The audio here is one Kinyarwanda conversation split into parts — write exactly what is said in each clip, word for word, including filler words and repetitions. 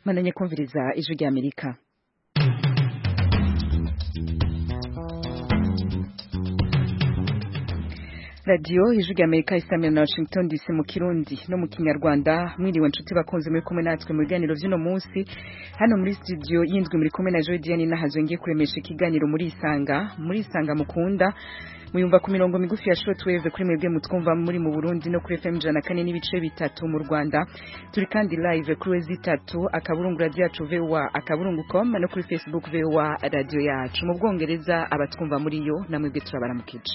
Mananye kumviriza ijwi rya Amerika. Radio ijwi rya Amerika isamira na Washington D C mu Kirundi no mu Kinyarwanda. Mwiriwe nshuti bakunze muri kumwe natwe mu biganiro vy'ino munsi. Hano muri studio yindwi muri kumwe na Joy Diane nahaje ngiye kuremesha ikiganiro muri Isanga. Muri Isanga mukunda muyumva ku mirongo migufi ya shortwave kuri mwebwe mutwumva muri mu Burundi no kuri F M jana kane n'ibice bitatu mu Rwanda. Turi kandi live kuri wezi tatu akaburungu radio yacu V O A akaburungu point com no kuri Facebook V O A radio yacu. Mu Bwongereza abatwumva muri yo namwebwe turabaramukije.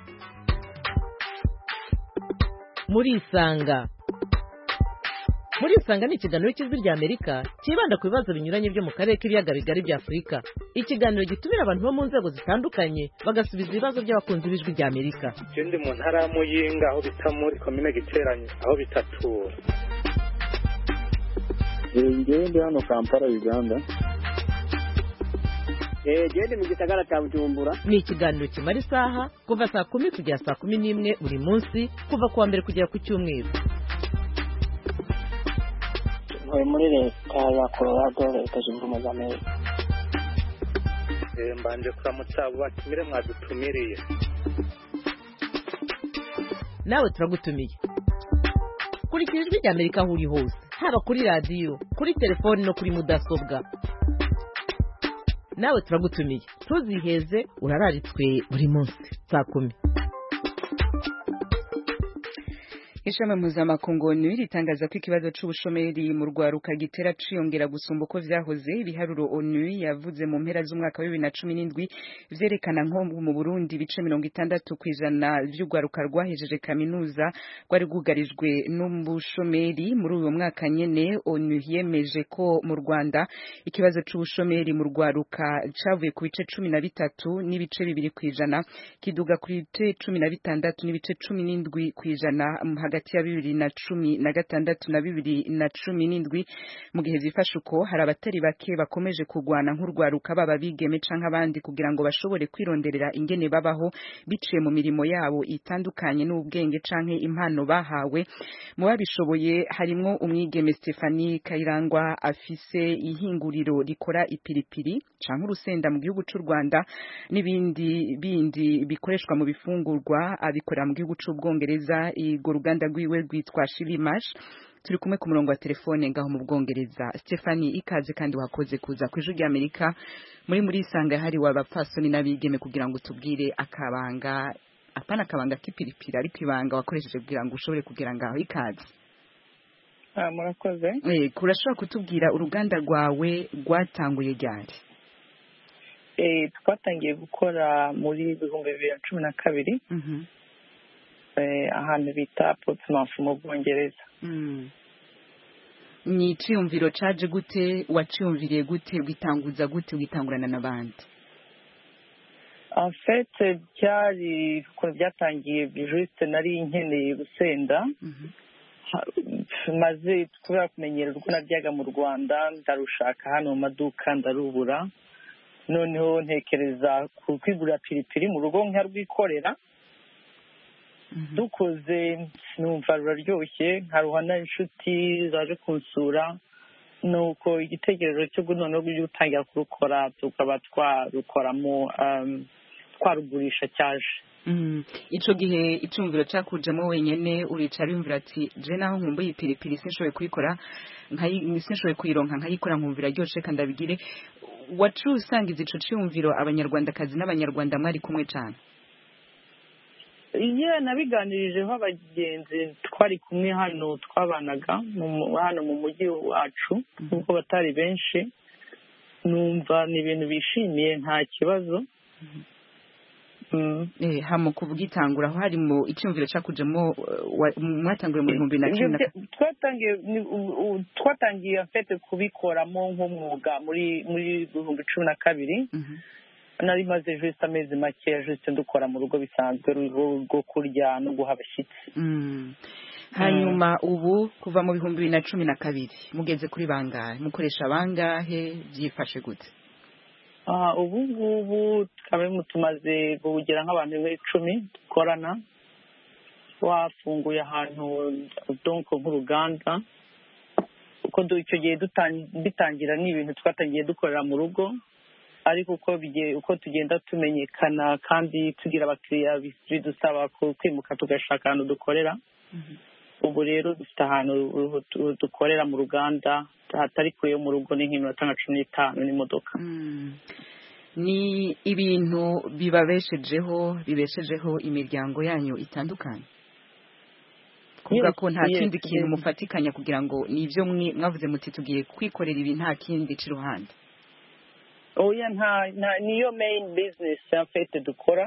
Muri Isanga Muri Isanga ni ikiganiro cy'ijwi rya Amerika kibanda ku bibazo binyuranye byo mu karere k'ibiyaga bigari bya Afurika. Ikiganiro gitumira abantu bo mu nzego zitandukanye bagasubiza ibibazo by'abakunzi b'ijwi rya Amerika. Ndi mu ntara ya Muyinga aho bita muri commune Giteranye aho bitatura. Ngewe ndi hano Kampala Uganda. Eh gende mu gisagara cya Bujumbura. Ni ikiganiro kimara isaha kuva saa kumi kugera saa kumi n'imwe buri munsi kuva kuwa mbere kugera ku cyumweru. Ntuye muri leta ya Colorado leta zunze ubumwe za Amerika. Eh mbanje kuramutsa abo batumire mwadutumiriye. Nawe turagutumiye. Kuri ijwi rya Amerika aho uri hose haba kuri radio kuri telefone no kuri mudasobwa. Nawe turagutumiye tuziheze urararitswe buri munsi saa kumi. Ishami mpuzamakungu O N U ritangaza ko ikibazo c'ubushomeri mu rwaruka gitera ciyongera gusumba uko vyahoze. Ibiharuro O N U yavuze mu mpera z'umwaka wa bibiri na cumi n'indwi vyerekana nko mu Burundi ibice mirongo itandatu kw'ijana vy'urwaruka rwahejeje kaminuza rwari rwugarijwe n'ubushomeri. Muri uyu mwaka nyene O N U yemeje ko mu Rwanda ikibazo c'ubushomeri mu rwaruka cavuye ku bice cumi na bitatu n'ibice bibiri kw'ijana kiduga ku bice cumi na bitandatu n'ibice cumi n'indwi kw'ijana hagati ya bibiri na cumi na gatandatu na bibiri na cumi n'indwi. Mu gihe zifasha uko hari abatari bake bakomeje kugwana nk'urwaruka baba bigeme canke abandi kugira ngo bashobore kwironderera ingene babaho biciye mu mirimo yabo itandukanye n'ubwenge canke impano bahawe. Mu babishoboye harimwo umwigeme Stephanie Kayirangwa afise ihinguriro rikora ipiripiri canke urusenda mu gihugu c'u Rwanda n'ibindi bindi bikoreshwa mu bifungurwa abikorera mu gihugu c'u Bwongereza. Igoro Uganda gwiwe rwitwa Shilimash. Turi kumwe ku murongo wa telefone ngaho mu Bwongereza. Stephanie ikaze kandi wakoze kuza ku ijwi rya Amerika muri muri Isanga hari wabapfasoni n'abigeme kugira ngo tubwire akabanga apana akabanga k'ipiripiri ariko ibanga wakoresheje kugira ngo ushobore kugera ngaho. Ikaze. Ah murakoze. Eh kurashobora kutubwira uruganda rwawe rwatanguye ryari? Eh twatangiye gukora muri bihumbi bibiri na cumi na kabiri. Mhm. Mm Eh ahantu bita Portsmouth mu Bwongereza. Mm. Ni ciyumviro caje gute waciyumviriye gute ugitanguza gute ugitangurana nabandi? En fait cyari ko byatangiye juste nari nkeneye gusenda. Mhm. Mm maze kubera kumenyera uko naryaga mu Rwanda ndarushaka hano mu maduka ndarubura. Noneho ntekereza ku kwigura piripiri mu rugo nkarwikorera. Dukoze numva ruraryoshye nkaruhana inshuti zaje kunsura nuko igitekerezo cyo gunono byo gutangira kurukora tukaba twarukoramo um, twarugurisha cyaje. Mhm. Ico gihe icumviro cakujemo wenyene uricara yumvira ati je naho nkumbuye ipiripiri sinshoboye kuyikora nkayi sinshoboye kuyironka nkayikora nkumvira ryoshe kandi abigire. Wacu usangiza ico cyumviro abanyarwandakazi n'abanyarwanda mwari kumwe cyane? Iye nabiganirijeho abagenzi twari kumwe hano twabanaga hano mu mujyi wacu kuko batari benshi. Numva ni ibintu bishimiye nta kibazo. Mm. Eh hamo kuvuga itangura aho hari mu icyumviro cyakujemo mwatanguye mu bihumbi bibiri na cumi na kabiri. Twatangiye twatangiye afite kubikoramo nk'umwuga muri muri bihumbi cumi na kabiri. Mhm. Nari maze juste amezi make juste ndukora mu rugo bisanzwe rwo kurya no guha abashyitsi. Mm. Hanyuma ubu kuva mu bihumbi bibiri na cumi na kabiri mugeze kuri bangahe mukoresha bangahe byifashe gute? Ah ubu ngubu tukaba tumaze kugera nk'abantu icumi dukorana. Wafunguye ahantu donc nk'uruganda kuko icyo gihe bitangira ni ibintu twatangiye dukorera mu rugo ariko uko uko tugenda tumenyekana kandi tugira abakiriya bidusaba kwimuka tugashaka ahantu dukorera ubu rero dufite ahantu dukorera mu ruganda hatari kure yo mu rugo ni nk'iminota nka cumi n'itanu n'imodoka. Ni ibintu bibabeshejeho bibeshejeho imiryango yanyu itandukanye kuvuga ko nta kindi kintu mufatikanya kugira ngo nibyo mwavuze muti tugiye kwikorera ibi nta kindi cy'iruhande? Oya nta niyo main business yafite dukora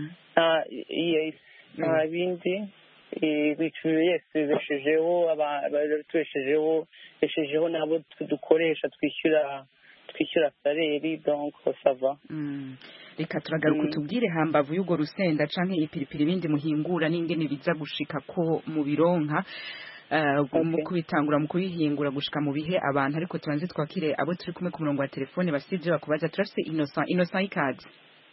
nta bindi bibeshejeho ababeshejeho beshejeho nabo dukoresha twishyura twishyura saleri donc sava. Reka turagaruka tubwire hambavu y'ugo rusenda canke ipiripiri ibindi muhingura n'ingene biza gushika ko mu bironka mu kubitangura mu kubihingura gushika mu bihe abantu ariko tubanze twakire abo turi kumwe ku murongo wa telefone basivye bakubaza turafise Innocent Innocent ikaze.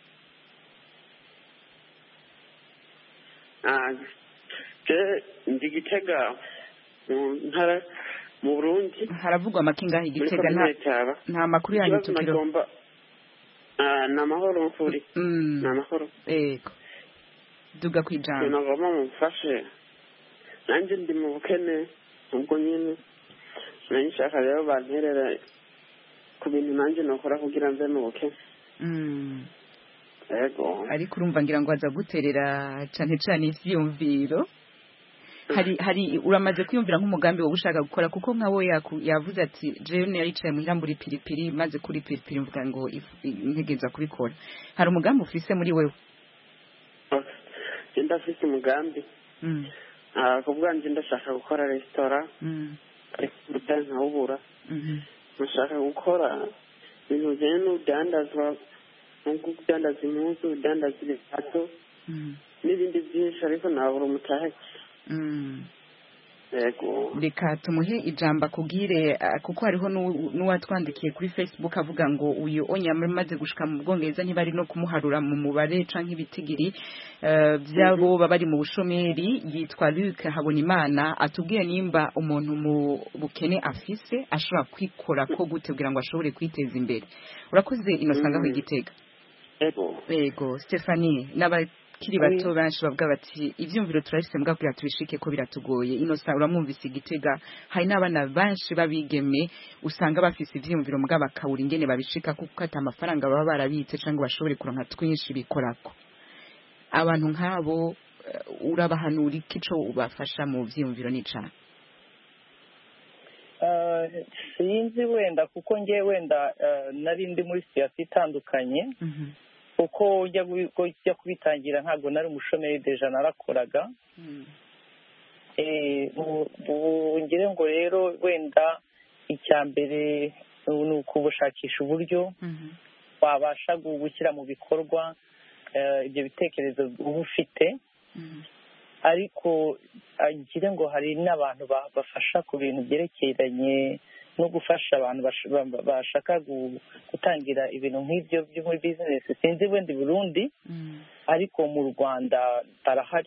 Ah je ndi Gitega ntara mu Burundi haravugwa amakinga Gitega nta nta makuru yanyu tukiro ah na mahoro mfuri na mahoro ego duga kwijana nagoma mufashe nanje ndi mu bukene ubwo nyine nashaka rero banterera ku bintu nanje nokora kugira nze mu bukene ego ariko urumva ngira ngo aza guterera cyane cyane ivyumviro hari hari uramaze kwiyumvira nk'umugambi wo gushaka gukora kuko nkawo yavuze ati jewe yaricaye mu hirambura ipiripiri maze kuri piripiri mvuga ngo integeza kubikora hari umugambi ufise muri wewe? Nda afite umugambi mm ah kubwanje ndashaka gukora restaurant mm ariko ndanga ubura mhm ndashaka gukora ibintu bye n'udandazwa nko kudandaza impuzu udandaza ibikato mm n'ibindi byinshi ariko nabura umutahe. Mm. Ego. Reka tumuhe ijamba kugire kuko hariho n'uwatwandikiye kuri Facebook avuga ngo uyu onyama maze gushika mu Bwongereza ntibari no kumuharura mu mubare canke ibitigiri byabo babari mu bushomeri yitwa Luc Habonimana atubwiye nimba umuntu mu bukene afise ashobora kwikora ko gute kugira ngo ashobore kwiteza imbere. Urakoze Innocent aho Gitega. Ego. Ego Stephanie naba kiri bato benshi bavuga bati ivyumviro turafise mbwa kugira tubishike ko biratugoye. Innocent uramwumvise Gitega hari n'abana benshi babigeme usanga bafise ivyumviro mbwa bakawura ingene babishika kuko ata amafaranga baba barabitse canke bashobore kuronka twinshi bikorako. Abantu nk'abo urabahanura ikico ubafasha mu vyumviro n'icana? Uh, sinzi wenda kuko ngiye wenda uh, nari ndi muri siyasi itandukanye mhm uko ujya kujya kubitangira ntabwo nari umushomeri deja narakoraga eh ngire ngo rero wenda icya mbere ni ukubushakisha uburyo wabasha gushyira mu bikorwa ibyo bitekerezo uba ufite ariko ngire ngo hari n'abantu bafasha ku bintu byerekeranye no gufasha abantu bashaka gutangira ibintu nk'ibyo byo muri business sinzi wenda Burundi ariko mu Rwanda barahari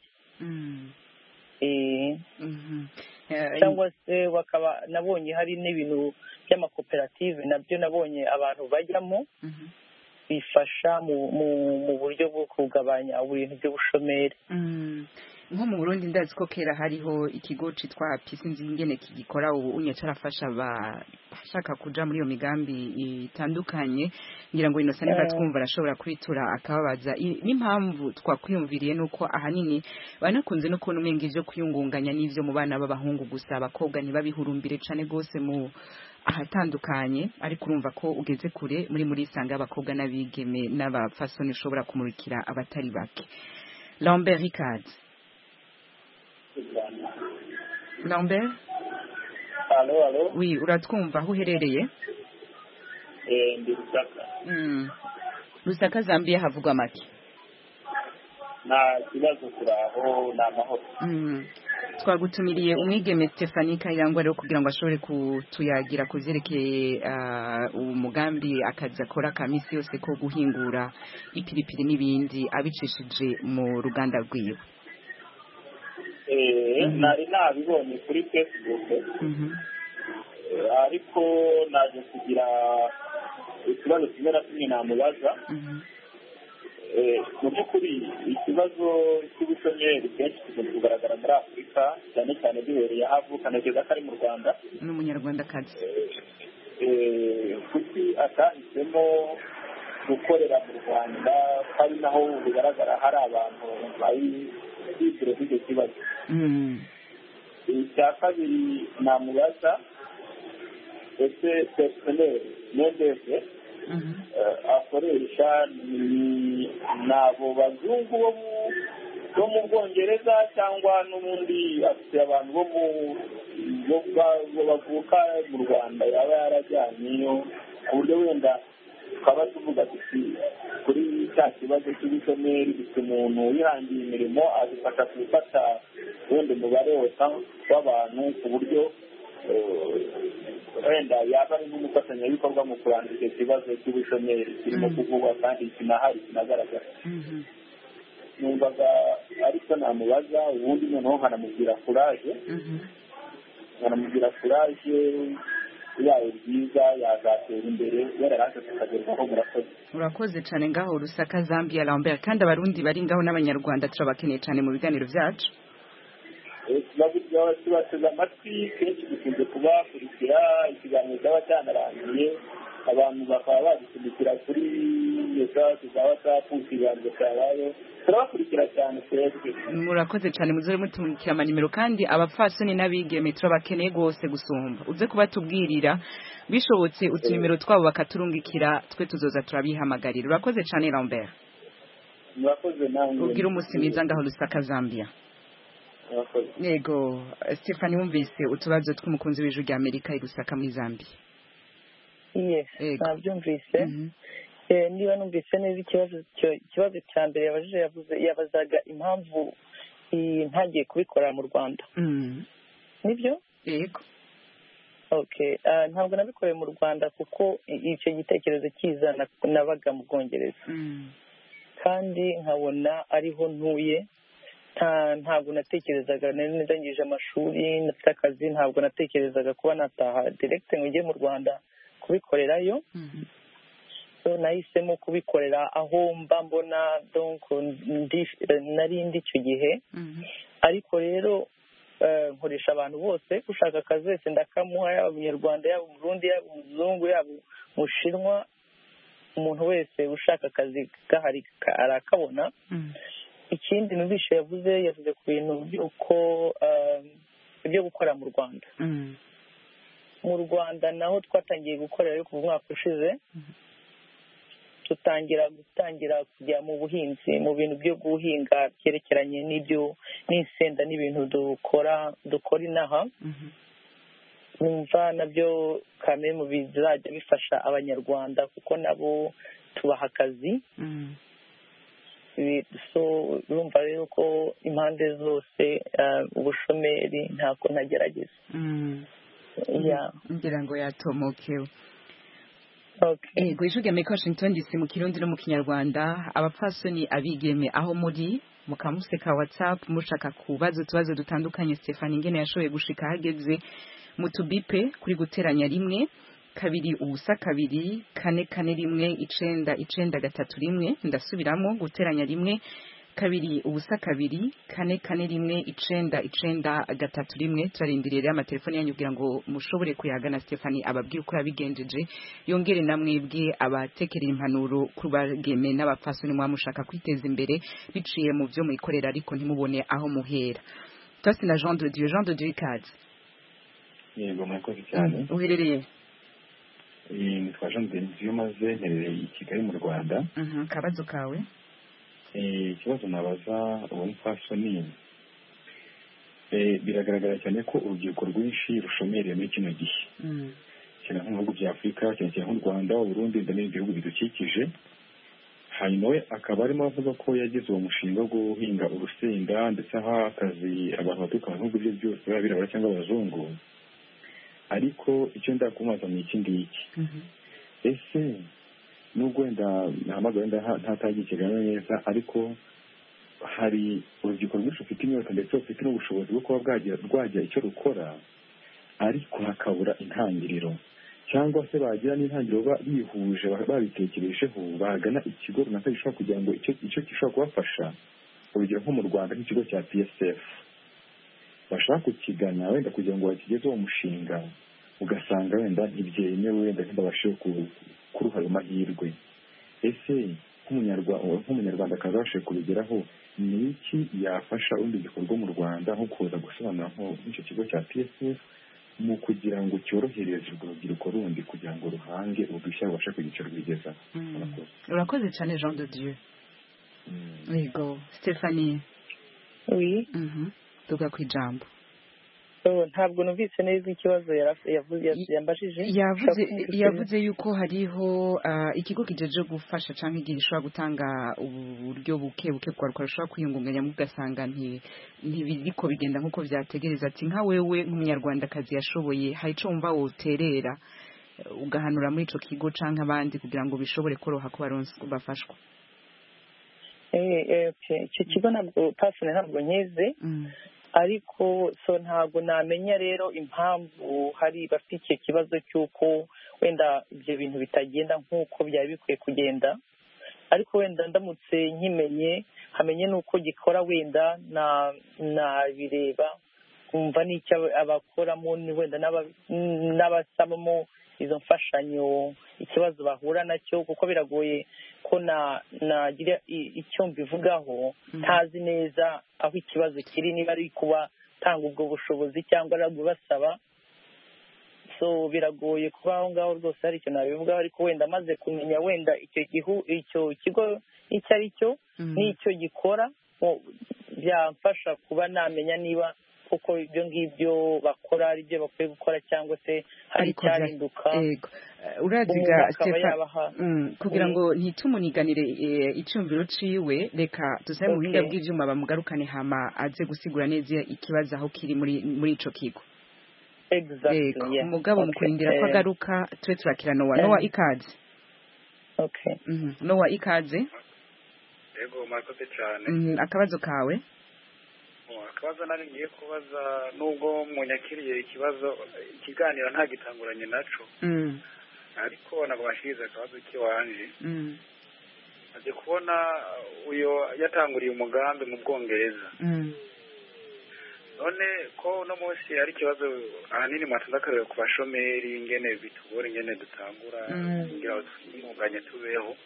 eh cyangwa se bakaba nabonye hari n'ibintu by'amakoperative nabyo nabonye abantu bajyamo bifasha mu buryo bwo kugabanya ibintu by'ubushomeri. Nko mu Burundi ndazi ko kera hariho ikigo citwa Pisi Nzingene kigikora ubu unye carafasha bashaka kuja muri iyo migambi itandukanye ngira ngo Innocent niba twumva arashobora kwitura akababaza n'impamvu twakwiyumviriye nuko ahanini banakunze no kubona umenge ivyo kuyungunganya n'ivyo mu bana b'abahungu gusa abakobwa ntibabihurumbire cane gose mu ahatandukanye ariko urumva ko ugeze kure muri muri isanga abakobwa n'abigeme n'abafasoni ushobora kumurikira abatari bake. Lambert Ricard. Lambert? Allo, allo? Oui, uratwumva aho uherereye? Eh, ndi Lusaka. Mm. Lusaka Zambia havugwa make. Na kibazo kuraho na mahoro. Mm. Twagutumiriye umwigeme Stephanie Kayirangwa rero kugira ngo ashobore kutuyagira kuvyerekeye uh, umugambi akaza akora kamisi yose ko guhingura ipiripiri n'ibindi abicishije mu ruganda rwiwe. Eh, nari nabibonye kuri Facebook. Mhm. ariko naje kugira ikibazo kimwe na kimwe namubaza. Mu by'ukuri ikibazo cy'ubushomeri kenshi kikunze kugaragara muri afurika cyane cyane gihereye aho avuka, ntekereza ko ari mu Rwanda. ni umunyarwandakazi. kuki atahisemo gukorera mu Rwanda ko ari naho bigaragara hari abantu bari kwigire icyo kibazo? icya kabiri namubaza, ese personeri mendese akoresha ni abo bazungu bo mu Bwongereza cyangwa n'ubundi afite abantu bo bavuka mu Rwanda yaba yarajyanyeyo, ku buryo wenda tukaba tuvuga tuti kuri cya kibazo cy'ubushomeri gifite umuntu wihangiye imirimo adufasha gufata wenda umubare wose w'abantu ku buryo wenda yaba ari n'umufatanyabikorwa mu kurandura icyo kibazo cy'ubushomeri kirimo kuvugwa kandi kinahari kinagaragara. numvaga ariko namubaza ubundi noneho nkanamubwira kuraje nkanamubwira kuraje yawe byiza yazatera imbere yararase tukagerwaho. Murakoze. urakoze cyane ngaho Rusaka Zambia Lambert, kandi abarundi bari ngaho n'abanyarwanda turabakeneye cyane mu biganiro byacu. tubateze amatwi kenshi dukunze kubakurikira ikiganiro cyaba cyanarangiye, abantu bakaba bagishyigikira kuri mesaje za watsapu, ikiganiro cyabaye turabakurikira cyane twebwe. murakoze cyane, muzore mutumikira amanimero, kandi abapfasoni n'abigeme turabakeneye rwose gusumba. uze kuba tubwirira bishobotse utunimero twabo bakaturungikira, twe tuzoza turabihamagarira. urakoze cyane Lambert. murakoze namwe. ubwira umunsi mwiza ngaho Rusaka Zambia. Yego, Stephanie wumvise utubazo tw'umukunzi w'ijwi rya Amerika i Rusaka muri Zambia? Yes, nabyumvise. Niba numvise neza ikibazo ikibazo cya mbere yabajije yavuze yabazaga impamvu ntagiye kubikora mu Rwanda. Nibyo? Yego. Okay, ntabwo nabikoreye mu Rwanda kuko icyo gitekerezo kiza nabaga mu Bwongereza. Kandi nkabona ariho ntuye. Ntabwo natekerezaga ndangije amashuri nafite akazi, ntabwo natekerezaga kuba nataha direct ngo njye mu Rwanda kubikorerayo. So nahisemo kubikorera aho mba mbona, donc nari ndi icyo gihe. ariko rero nkoresha abantu bose ushaka akazi wese ndakamuha, yaba umunyarwanda yaba umurundi yaba umuzungu yaba umushinwa, umuntu wese ushaka akazi gahari arakabona. Ikindi numvise yavuze yavuze ku bintu by'uko ibyo gukora mu Rwanda. Mu Rwanda naho twatangiye gukora ariko mu mwaka ushize tutangira gutangira kujya mu buhinzi, mu bintu byo guhinga byerekeranye n'ibyo n'insenda n'ibintu dukora dukora inaha. Numva nabyo kamwe mu bizajya bifasha abanyarwanda kuko nabo tubaha akazi. So urumva rero ko impande zose ubushomeri ntako ntagerageza. ngira ngo yatomokewe. Okay. Ego ijwi rya Washington D C mu Kirundi no mu Kinyarwanda, abapfasoni abigeme aho muri mukamuseka WhatsApp mushaka kubaza utubazo dutandukanye. Stephanie ngene yashoboye gushika hageze mutubipe kuri guteranya rimwe kabiri ubusa kabiri kane kane rimwe icenda icenda gatatu rimwe. Ndasubiramo guteranya rimwe kabiri ubusa kabiri kane kane rimwe icenda icenda gatatu rimwe. Turarindirira amatelefoni yanyu kugira ngo mushobore kuyagana Stephanie ababwira uko yabigenjeje, yongere namwebwe abatekerera impanuro ku bageme n'abapfasoni mwamushaka kwiteza imbere biciye mu byo muyikorera ariko ntimubone aho muhera. Twasi na Jean de Dieu Jean de Dieu ikaze. Yego murakoze cyane. Uherereye? Ni twa Jean de Dieu maze nterereye i Kigali mu Rwanda. Mhm, kabazo kawe? Ikibazo nabaza uwo mupfasoni, biragaragara cyane ko urubyiruko rwinshi rushomereye muri kino gihe, cyane nko mu bihugu bya Afurika, cyane cyane nk'u Rwanda, Burundi n'ibindi bihugu bidukikije. Hanyuma we akaba arimo avuga ko yagize uwo mushinga wo guhinga urusenda ndetse aha akazi abantu baturuka mu bihugu bye byose b'abirabura cyangwa abazungu. Ariko icyo ndakumubaza ni iki ngiki, ese nubwo wenda nahamagara wenda ntatagiye ikiganiro neza, ariko hari urubyiruko rwinshi rufite inyota ndetse rufite n'ubushobozi bwo kuba rwajya icyo rukora, ariko hakabura intangiriro. cyangwa se bagira n'intangiriro bihuje babitekerejeho bagana ikigo runaka gishobora kugira ngo icyo icyo gishobora kubafasha. Urugero nko mu Rwanda nk'ikigo cya P S F bashaka kukigana wenda kugira ngo bakigezeho umushinga ugasanga wenda ntibyemewe wenda ntibabashe kuruha ayo mahirwe. Ese nk'umunyarwanda akazabashe kubigeraho ni iki yafasha undi gikorwa mu Rwanda nko kuza gusobanura nk'icyo kigo cya P S F mu kugira ngo cyorohereze urwo rubyiruko rundi kugira ngo ruhange udushya rubashe kugica rwigezaho. Urakoze cyane Jean de Dieu. Yego Stephanie. Oui. Mhm. Tuga ku ijambo. Ntabwo numvise neza ikibazo yavuze yambashije. Yavuze yavuze yuko hariho ikigo kijeje gufasha canke igihe gishobora gutanga uburyo buke buke kwa rushobora kwiyungunganya mu gasanga nti ntibiriko bigenda nkuko vyategereza. Ati nka wewe nk'umunyarwandakazi yashoboye hari ico umva woterera ugahanura muri ico kigo canke abandi kugira ngo bishobore koroha ko baronse bafashwa. Eh eh icyo kigo ntabwo pasine ntabwo nkize. Ariko so ntabwo namenya rero impamvu hari bafite icyo kibazo cy'uko wenda ibyo bintu bitagenda nk'uko byari bikwiye kugenda. Ariko wenda ndamutse nkimenye hamenye n'uko gikora wenda na nabireba kumva n'icyo abakoramo ni wenda n'abasabamo izo mfashanyo ikibazo bahura nacyo kuko biragoye ko na nagira icyo mbivugaho ntazi neza aho ikibazo kiri niba ari kuba tanga ubwo bushobozi cyangwa ari basaba. So biragoye kuba aho ngaho rwose hari icyo nabivugaho ariko wenda amaze kumenya wenda icyo gihu icyo kigo icyo ari cyo n'icyo gikora byamfasha kuba namenya niba kuko ibyo ngibyo bakora ari byo bakwiye gukora cyangwa se hari icyarinduka. Uraziga Stefan kugira ngo ntitumuganiganire icyumviro ciwe reka tusabe mu buhinga bw'ivyuma bamugarukane hama aze gusigura neza ikibazo aho kiri muri muri ico kigo. Exactly. Yeah. Umugabo mu kurindira ko agaruka twe turakira Nowa Nowa ikaze. Okay. Mhm. Nowa ikaze. Yego murakoze cyane. Mhm. Akabazo kawe? Akabazo nari ngiye kubaza nubwo munyakiriye ikibazo ikiganiro nta gitanguranye naco. Mhm. Ariko nabashyize akabazo kiwanje. Mhm. Aje kubona uyo yatanguriye umugambi mu Bwongereza. Mhm. None ko no munsi ari kibazo ahanini mwatandakarira ku bashomeri ingene bitugora ingene dutangura ngira twimunganye tubeho.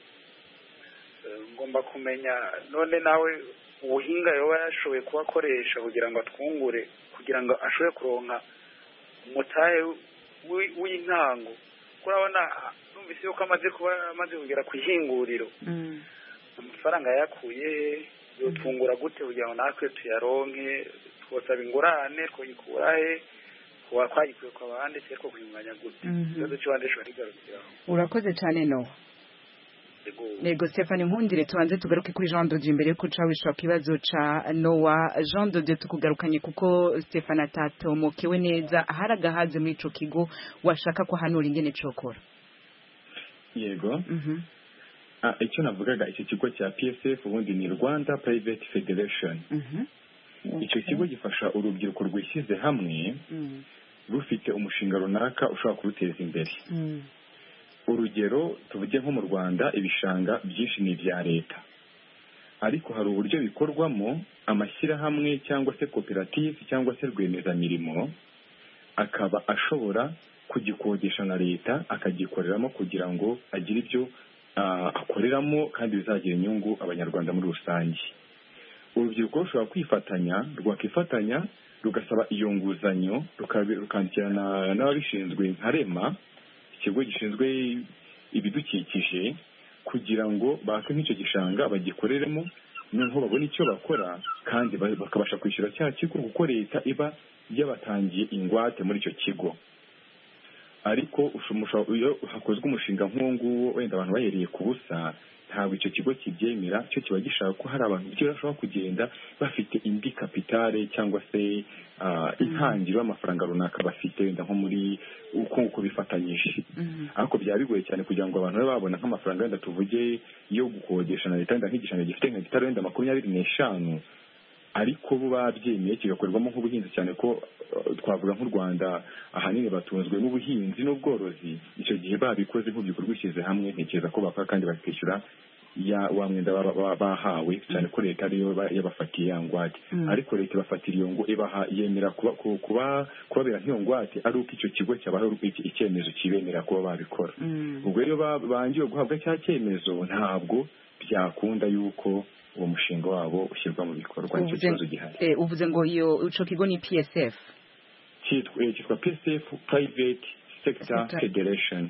Ngomba kumenya none nawe ubuhinga yoba yashoboye kubakoresha kugira ngo atwungure kugira ngo ashobore kuronka umutahe w'intango. Kurabona numvise yuko amaze kuba amaze kugera ku ihinguriro amafaranga yakuye yotwungura gute kugira ngo natwe tuyaronke twosaba ingurane twikurahe kuba twagikuye kwa bandi cyeko kwimwanya gute cyo cyandishwa n'igarukiraho. Urakoze cyane no. Nego Stephanie Nkundire tubanze tugaruke kuri Jean de Dieu imbere ko cawishwa kibazo ca Nowa. Jean de Dieu tukugarukanye kuko Stephanie atatomokewe neza aharagahaze muri ico kigo washaka ko hanura ingene cokora. Yego. Mhm. Ah icyo navugaga icyo kigo cya P S F ubundi ni Rwanda Private Federation. Mhm. Icyo kigo gifasha urubyiruko rwishyize hamwe rufite umushinga runaka ushobora kuruteza imbere. Mhm. Urugero tuvuge nko mu Rwanda ibishanga byinshi ni ibya leta ariko hari uburyo bikorwamo amashyirahamwe cyangwa se koperative cyangwa se rwiyemezamirimo akaba ashobora kugikodesha na leta akagikoreramo kugira ngo agire ibyo akoreramo kandi bizagira inyungu abanyarwanda muri rusange. Urubyiruko rushobora kwifatanya rwakifatanya rugasaba iyo nguzanyo rukandikirana n'ababishinzwe nka REMA ikigo gishinzwe ibidukikije kugira ngo bake nk'icyo gishanga bagikoreremo noneho babone icyo bakora kandi bakabasha kwishyura cya kigo kuko leta iba yabatangiye ingwate muri icyo kigo. Ariko iyo hakozwe umushinga nk'uwo nguwo wenda abantu bahereye ku busa ntabwo icyo kigo kibyemera cyo kiba gishaka ko hari abantu byo bashobora kugenda bafite indi kapitale cyangwa se intangiriro y'amafaranga runaka bafite wenda nko muri uko uko bifatanyije. Ariko byaba bigoye cyane kugira ngo abantu babe babona nk'amafaranga wenda tuvuge yo gukodesha na leta wenda nk'igishanga gifite nka hegitari wenda makumyabiri n'eshanu ariko bo babyemeye kigakorerwamo nk'ubuhinzi cyane ko twavuga nk'u Rwanda ahanini batunzwe n'ubuhinzi n'ubworozi icyo gihe babikoze nk'urubyiruko rwishyize hamwe ntekereza ko bakora kandi bakishyura ya wa mwenda bahawe cyane ko leta ariyo yabafatiye ya ngwate ariko leta ibafatira iyo ngo ibaha yemera kuba kuba kubabera nk'iyo ngwate ari uko icyo kigo cyabaho icyemezo kibemera kuba babikora ubwo rero bangiye guhabwa cya cyemezo ntabwo byakunda yuko uwo mushinga wabo ushyirwa mu bikorwa nicyo kibazo gihari. Uvuze ngo iyo ico kigo ni P S F cyitwa cyitwa P S F Private Sector Federation.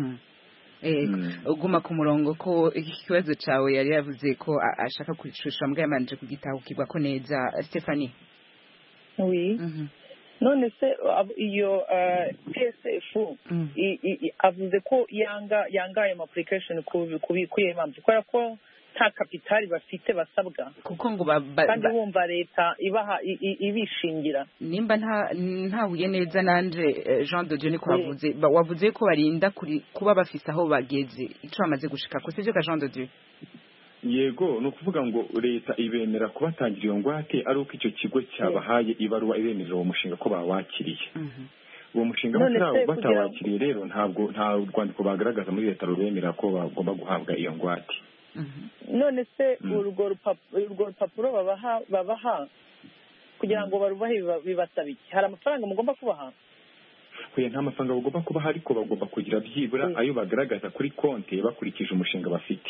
Uguma ku murongo ko ikibazo cyawe yari yavuze ko ashaka kwishusha mbwa yamanje kugitahukirwa ko neza. Stephanie. Oui. None se iyo P S F avuze ko yanga yangaye ama application kubiye impamvu kubera ko nta kapitali bafite basabwa kuko ngo kandi bumva leta ibaha ibishingira nimba nta ntahuye neza nanje Jean de Dieu niko bavuze wavuze ko barinda kuba bafise aho bageze ico bamaze gushika ko sivyo ka Jean de Dieu. Yego no kuvuga ngo leta ibemera kubatangira iyo ngwate ari uko icyo kigo cyabahaye ibaruwa ibemerera uwo mushinga ko bawakiriye. Uwo mushinga batawakiriye rero ntabwo nta rwandiko bagaragaza muri leta rubemera ko bagomba guhabwa iyo ngwate. None se urwo rupapuro babaha babaha kugira ngo barubahe bibasaba iki? Hari amafaranga mugomba kubaha? Kuye nta mafaranga bagomba kubaha ariko bagomba kugira byibura ayo bagaragaza kuri konti bakurikije umushinga bafite.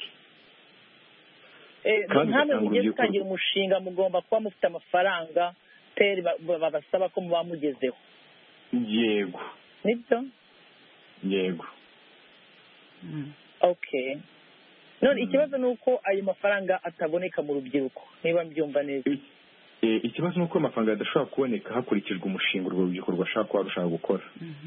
Ntamwe mugiye gutangira umushinga mugomba kuba mufite amafaranga peri babasaba ko muba mugezeho. Yego. Nibyo? Yego. Okay. None ikibazo nuko ayo mafaranga ataboneka mu rubyiruko niba mbyumva neza. Eh ikibazo nuko amafaranga adashobora kuboneka hakurikijwe umushinga urwo rubyiruko rwashaka kwa rushaka gukora.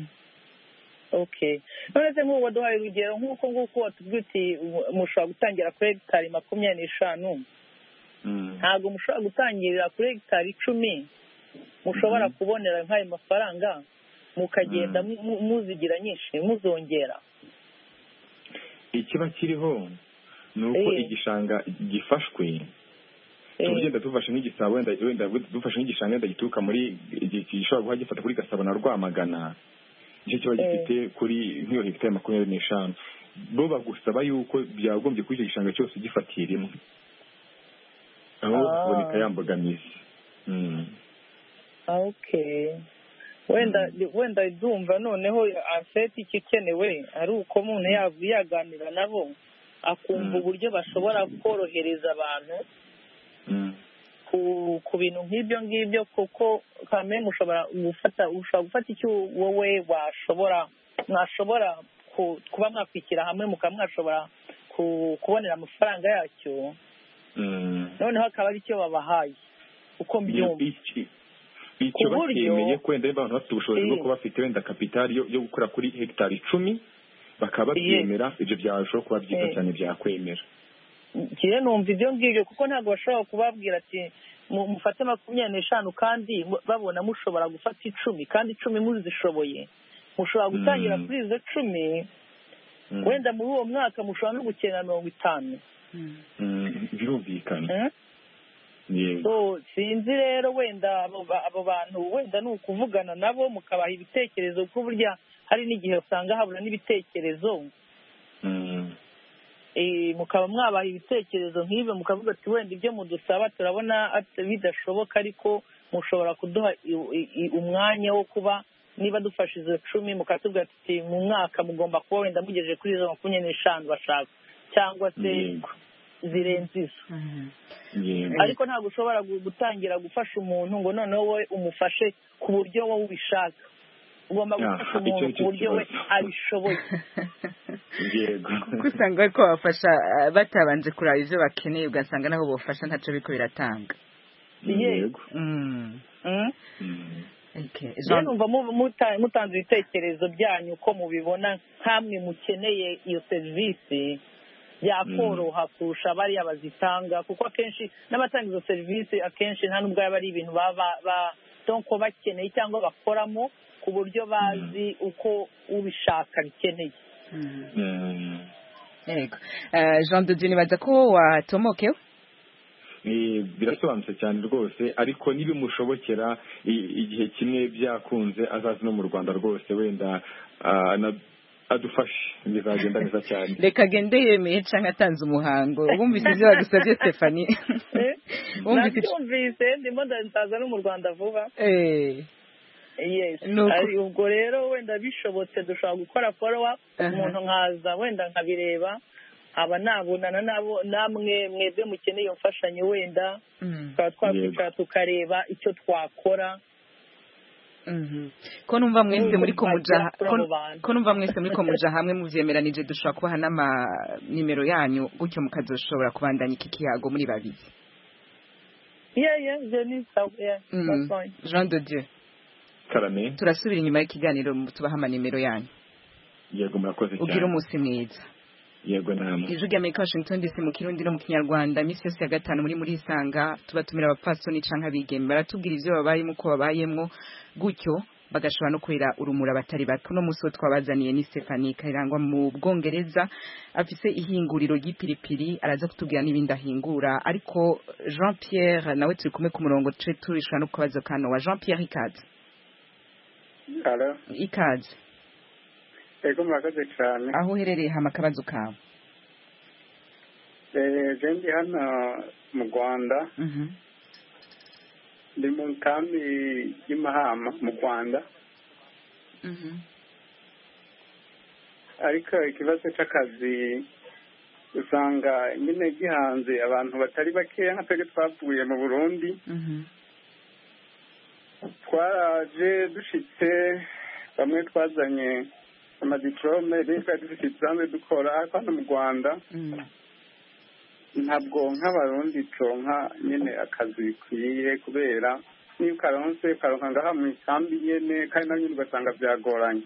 Okay. None se nk'ubu waduhaye urugero nk'uko nguko watubwiye uti mushobora gutangira kuri hegitari makumyabiri n'eshanu. Ntabwo mushobora gutangirira kuri hegitari icumi mushobora kubonera nk'ayo mafaranga mukagenda muzigira nyinshi muzongera. Ikiba kiriho nuko igishanga gifashwe tugenda tufashe nk'igisabo wenda wenda dufashe nk'igishanga wenda gituruka muri gishobora guha gifata kuri Gasabo na Rwamagana icyo kiba gifite kuri nk'iyo hegitari makumyabiri n'eshanu bo bagusaba yuko byagombye kuri icyo gishanga cyose gifatiye rimwe aho kuboneka yambogamizi. Okay. Wenda wenda idumva noneho afeti ikikenewe ari uko umuntu yaganira nabo akumva uburyo bashobora korohereza abantu ku ku bintu nk'ibyo ngibyo kuko kame mushobora gufata ushobora gufata icyo wowe washobora mwashobora kuba mwakwishyira hamwe mukamwashobora kubonera amafaranga yacyo noneho akaba ari cyo babahaye uko mbyumva icyo bakemeye kwenda abantu bafite ubushobozi bwo kuba bafite wenda kapitali yo gukora kuri hegitari icumi bakaba babyemera ibyo byarushaho kuba byiza cyane byakwemera. Kire numva ibyo ngibyo kuko ntabwo bashobora kubabwira ati mufate makumyabiri n'eshanu kandi babona mushobora gufata icumi kandi icumi muzishoboye mushobora gutangira kuri izo cumi wenda muri uwo mwaka mushobora no gukenera mirongo itanu. Birumvikana. So sinzi rero wenda abo bantu wenda ni ukuvugana nabo mukabaha ibitekerezo kuko burya hari n'igihe usanga habura n'ibitekerezo mukaba mwabaha ibitekerezo nk'ibyo mukavuga ati wenda ibyo mudusaba turabona bidashoboka ariko mushobora kuduha umwanya wo kuba niba dufashe izo cumi mukatubwira ati mu mwaka mugomba kuba wenda mugejeje kuri izo makumyabiri n'eshanu bashaka cyangwa se zirenze izo. Ariko ntabwo ushobora gutangira gufasha umuntu ngo noneho wowe umufashe ku buryo wowe ubishaka ugomba gufasha umuntu ku buryo we abishoboye. Kuko usanga ariko bafasha batabanje kuraba ibyo bakeneye ugasanga naho bofasha ntacyo biko biratanga. Yego. Numva mutanze ibitekerezo byanyu uko mubibona nk'amwe mukeneye iyo serivisi byakoroha kurusha bariya bazitanga kuko akenshi n'abatanga izo serivisi akenshi nta n'ubwo yaba ari ibintu baba donko bakeneye cyangwa bakoramo ku buryo bazi uko ubishaka bikeneye. Yego. Jean de Dieu nibaza ko watomokewe? birasobanutse cyane rwose ariko nibimushobokera igihe kimwe byakunze azaza no mu Rwanda rwose wenda adufashe bizagenda neza cyane. Reka agende yemeye canke atanze umuhango wumvise ivyo bagusabye Stephanie. Wumvise ndimo ndazaza no mu Rwanda vuba. Eh yes ari ubwo rero wenda bishobotse dushobora gukora follow up umuntu nkaza wenda nkabireba aba nabonana nabo namwe mwebwe mukeneye umfashanyo wenda tukaba twakwicara tukareba icyo twakora. ko numva mwese muri ko muja ko numva mwese muri ko muja hamwe muvyemeranije dushobora kubaha n'ama nimero yanyu gutyo mukazoshobora kubandanya iki kiyago muri babiri. yeah yeah Jenny yeah that's fine. Jean de Dieu Karame turasubira inyuma y'ikiganiro tubaha ama nimero yanyu. Yego murakoze cyane. Ugira umunsi mwiza. Yego namwe. Ijwi rya Washington D C mu Kirundi no mu Kinyarwanda misi yose ya gatanu muri muri isanga tubatumira abapfasoni canke abigeme baratubwira ivyo babayemo uko babayemwo gutyo bagashobora no kwera urumura batari bato. No muso twabazaniye ni Stephanie Kairangwa mu Bwongereza afise ihinguriro ry'ipiripiri araza kutubwira n'ibindi ahingura ariko Jean Pierre nawe turi kumwe ku murongo twe turishana no kubaza kano wa Jean Pierre ikaze. Hello ikaze. Ego murakoze cyane. Aho uherereye hama akabazo kawe? Eh jendi hano mu Rwanda. Mhm. Ndi mu kambi y'Imahama mu Rwanda. Mhm. Ariko ikibazo cy'akazi usanga nyine gihanze abantu batari bakeya nka twebwe twavuye mu Burundi. Mhm. Twaraje dushitse bamwe twazanye amadiplome reka dufite dukora hano mu Rwanda ntabwo nk'abarundi tonka nyene akazi bikwiye kubera niyo karonse karonka ngaha mu ikambi nyene kandi nanyu ugasanga byagoranye.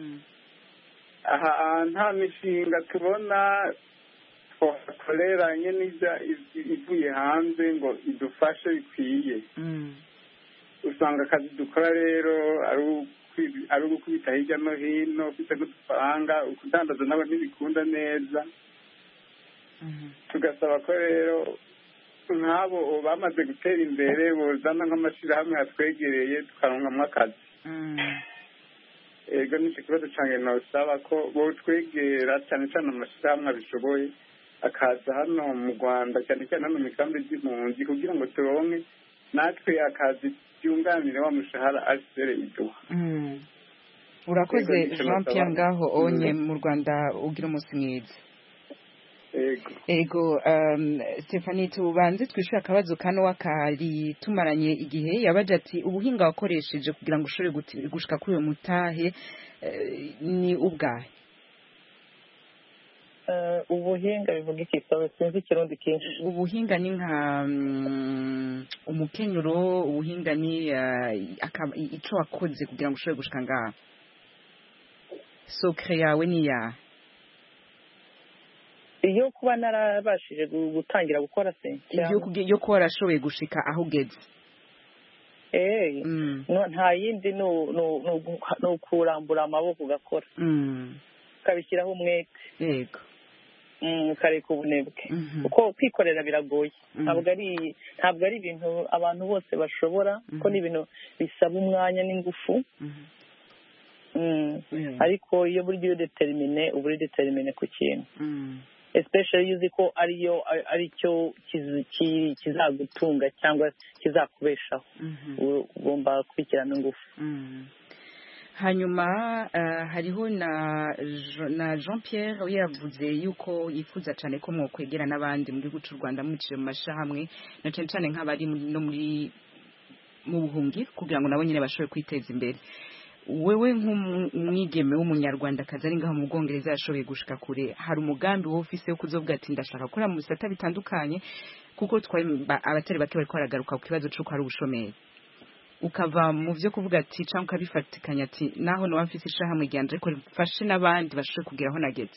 Aha nta mishinga tubona twakorera nyene ivuye hanze ngo idufashe bikwiye. Usanga akazi dukora rero ari ari gukubita hirya no hino ufite gufaranga ukudandaza nabo ntibikunda neza. Tugasaba ko rero nk'abo bamaze gutera imbere bozana nk'amashirahamwe hatwegereye tukaronkamwo akazi. Ego ni ikibazo cange nosaba ko botwegera cyane cyane amashirahamwe abishoboye akaza hano mu Rwanda cyane cyane hano mu mikambi y'impunzi kugira ngo turonke natwe akazi yunganire wa mushahara asere iduha. Urakoze Jean Pierre ngaho onye mu Rwanda ugira umunsi mwiza. Ego ego um, Stephanie tubanze twishura akabazo kano wakari tumaranye igihe yabaje ati ubuhinga wakoresheje kugira ngo ushobore gushika kuri uyu mutahe uh, ni ubwahe? Uh, ubuhinga bivuga iki sawa sinzi kirundi kinshi. Ubuhinga ni nka um, umukenyuro ubuhinga ni uh, ico wakoze kugira ngo ushobore gushika ngaha. Sokre yawe ni ya iyo kuba narabashije gutangira gukora se iyo kuba warashoboye gushika aho ugeze. Eh no nta yindi no no no kurambura amaboko ugakora ukabishyiraho umwete. Yego ukareka ubunebwe kuko kwikorera biragoye ntabwo ari ntabwo ari ibintu abantu bose bashobora ko ni ibintu bisaba umwanya n'ingufu. Ariko iyo buri gihe determine uburi determine ku kintu especially yuzi ko ariyo aricyo kizagutunga cyangwa kizakubeshaho ugomba kubikirana ingufu. Hanyuma hariho na na Jean Pierre we yavuze yuko yifuza cyane ko mwokwegera n'abandi mu gihugu cy'u Rwanda muciye mu mashahamwe na cyane cyane nk'abari no muri mu buhungi kugira ngo nabo nyine bashobore kwiteza imbere. Wewe nk'umwigeme w'umunyarwanda kaza ari ngaho mu Bwongereza yashoboye gushika kure hari umugambi wo office yo kuzovuga ati ndashaka gukora mu bisata bitandukanye kuko twari abatari bake bariko baragaruka ku kibazo cy'uko hari ubushomeri ukava mu byo kuvuga ati canke ukabifatikanya ati naho no wamfise ishahamwe ryanje ariko mfashe n'abandi bashobore kugeraho nageze?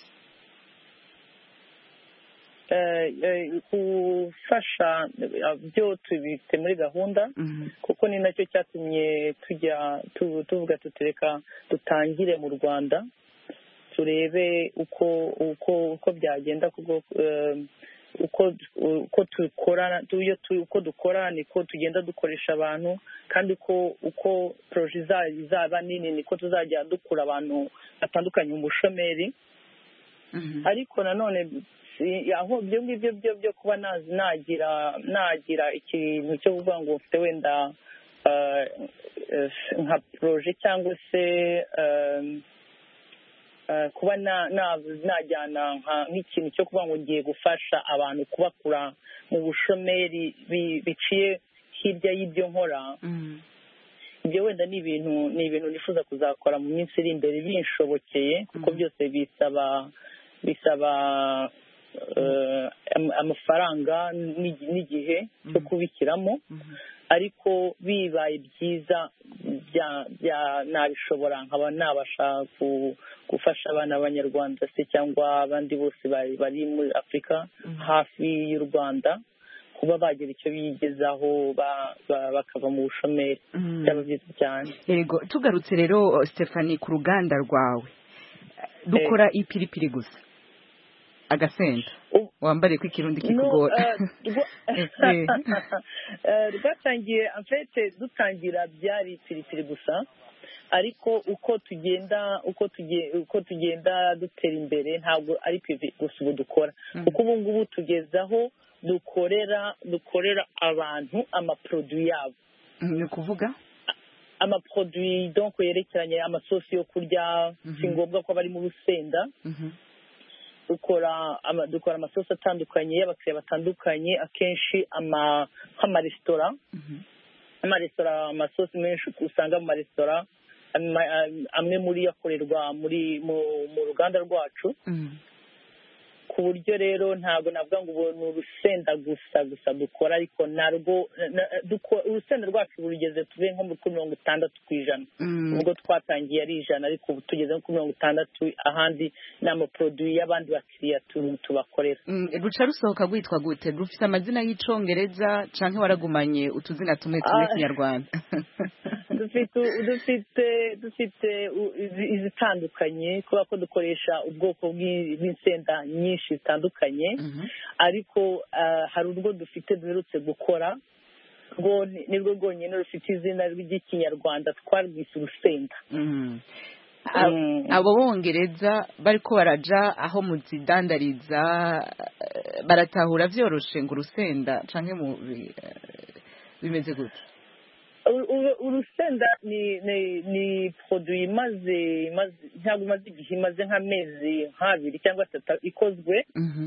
Gufasha byo tubite muri gahunda kuko ni nacyo cyatumye tujya tuvuga tutereka dutangire mu Rwanda turebe uko uko uko byagenda kuko uko uko dukorana uko dukora niko tugenda dukoresha abantu kandi ko uko poroje izaba nini niko tuzajya dukura abantu batandukanye mu bushomeri ariko nanone aho ibyo ngibyo byo byo kuba nagira nagira ikintu cyo kuvuga ngo ufite wenda nka poroje cyangwa se kuba najyana nk'ikintu cyo kuba ngo ngiye gufasha abantu kubakura mu bushomeri biciye hirya y'ibyo nkora ibyo wenda ni ibintu ni ibintu nifuza kuzakora mu minsi iri imbere binshobokeye kuko byose bisaba bisaba amafaranga n'igihe cyo kubishyiramo ariko bibaye byiza nabishobora nkaba nabasha gufasha abana b'abanyarwanda se cyangwa abandi bose bari muri afurika hafi y'u rwanda kuba bagira icyo bigezaho bakava mu bushomeri byaba byiza cyane. Yego tugarutse rero Stephanie ku ruganda rwawe dukora ipiripiri gusa agasenda wambare ko ikirundi kikugora rwatangiye amfete dutangira byari ipiripiri gusa ariko uko tugenda uko tugenda uko tugenda dutera imbere ntabwo ari pivi gusa ubu dukora kuko ubu ngubu tugezaho dukorera dukorera abantu amaproduit yabo ni ukuvuga amaproduit donc yerekeranye amasosi yo kurya si ngombwa ko bari mu rusenda dukora dukora amasosi atandukanye y'abakiriya batandukanye akenshi nk'amaresitora amaresitora amasosi menshi usanga mu maresitora amwe muri yakorerwa muri mu ruganda rwacu ku buryo rero ntabwo navuga ngo ubu ni urusenda gusa gusa dukora ariko narwo urusenda rwacu rugeze tuve nko kuri mirongo itandatu ku ijana ubwo twatangiye ari ijana ariko ubu tugeze kuri mirongo itandatu ahandi ni amaproduit y'abandi bakiriya tubakorera. Ruca rusohoka rwitwa gute rufite amazina y'icongereza canke waragumanye utuzina tumwe tumwe kinyarwanda? dufite dufite dufite izitandukanye kubera ko dukoresha ubwoko bw'insenda nyinshi zitandukanye ariko hari urwo dufite duherutse gukora rwo nirwo rwonyine rufite izina ry'ikinyarwanda twarwise urusenda. Abo bongereza bariko baraja aho muzidandariza baratahura vyoroshe ngo urusenda canke mu bimeze gute? urusenda ni ni ni produit imaze ntabwo imaze igihe imaze nk'amezi nk'abiri cyangwa atatu ikozwe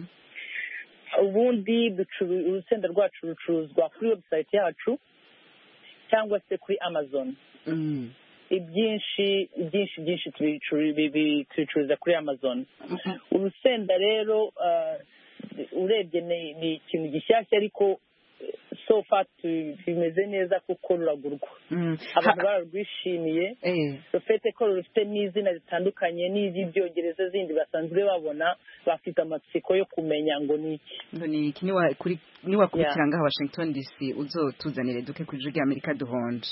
ubundi urusenda rwacu rucuruzwa kuri website yacu cyangwa se kuri Amazon. ibyinshi byinshi byinshi tubicuruza kuri Amazon. urusenda rero urebye ni ikintu gishyashya ariko so far bimeze neza kuko ruragurwa abantu bararwishimiye rufite ko rufite n'izina ritandukanye n'iby'ibyongereza zindi basanzwe babona bafite amatsiko yo kumenya ngo ni iki ngo ni iki niwakurikira ngaha Washington D C uzotuzanire duke kuri Juri Amerika duhonje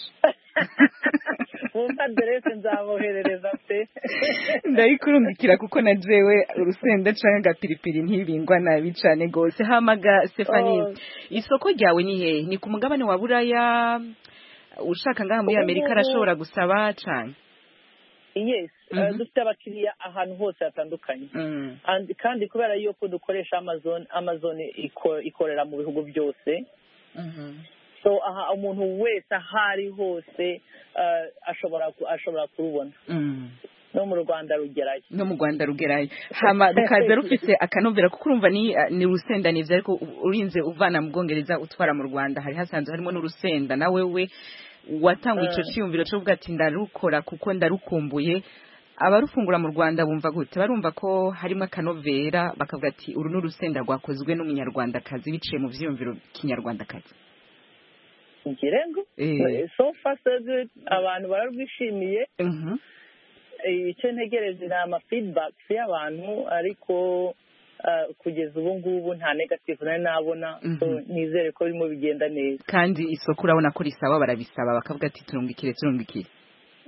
wumva derese nzaboherereza pe ndayikurungikira kuko na jewe urusenda canke agapiripiri ntibingwa nabi cane gose. Hamaga Stephanie isoko ryawe ni hehe? Ni ku mugabane wa Buraya ushaka ngaha muri Amerika arashobora gusaba cane? Yes, dufite abakiriya ahantu hose hatandukanye kandi kubera yuko dukoresha Amazon Amazon ikorera mu bihugu byose so aha umuntu wese ahari hose ashobora ashobora kurubona no mu Rwanda rugerayo no mu Rwanda rugerayo hama rukaza rufise akanovera kuko urumva ni ni urusenda nivyo ariko urinze uvana mu Bwongereza utwara mu Rwanda hari hasanzwe harimo n'urusenda nawe we watanga ico cyumviro cyo kuvuga ati ndarukora kuko ndarukumbuye. Abarufungura mu Rwanda bumva gute? Barumva ko harimo akanovera bakavuga ati uru n'urusenda rwakozwe n'umunyarwanda kazi biciye mu vyumviro kinyarwanda kazi? Ngirengo so far so good abantu bararwishimiye. icyo ntegereje ni ama feedback y'abantu ariko kugeza ubu ngubu nta negative nari nabona nizere ko birimo bigenda neza kandi isoko urabona ko risaba barabisaba bakavuga ati turungikire turungikire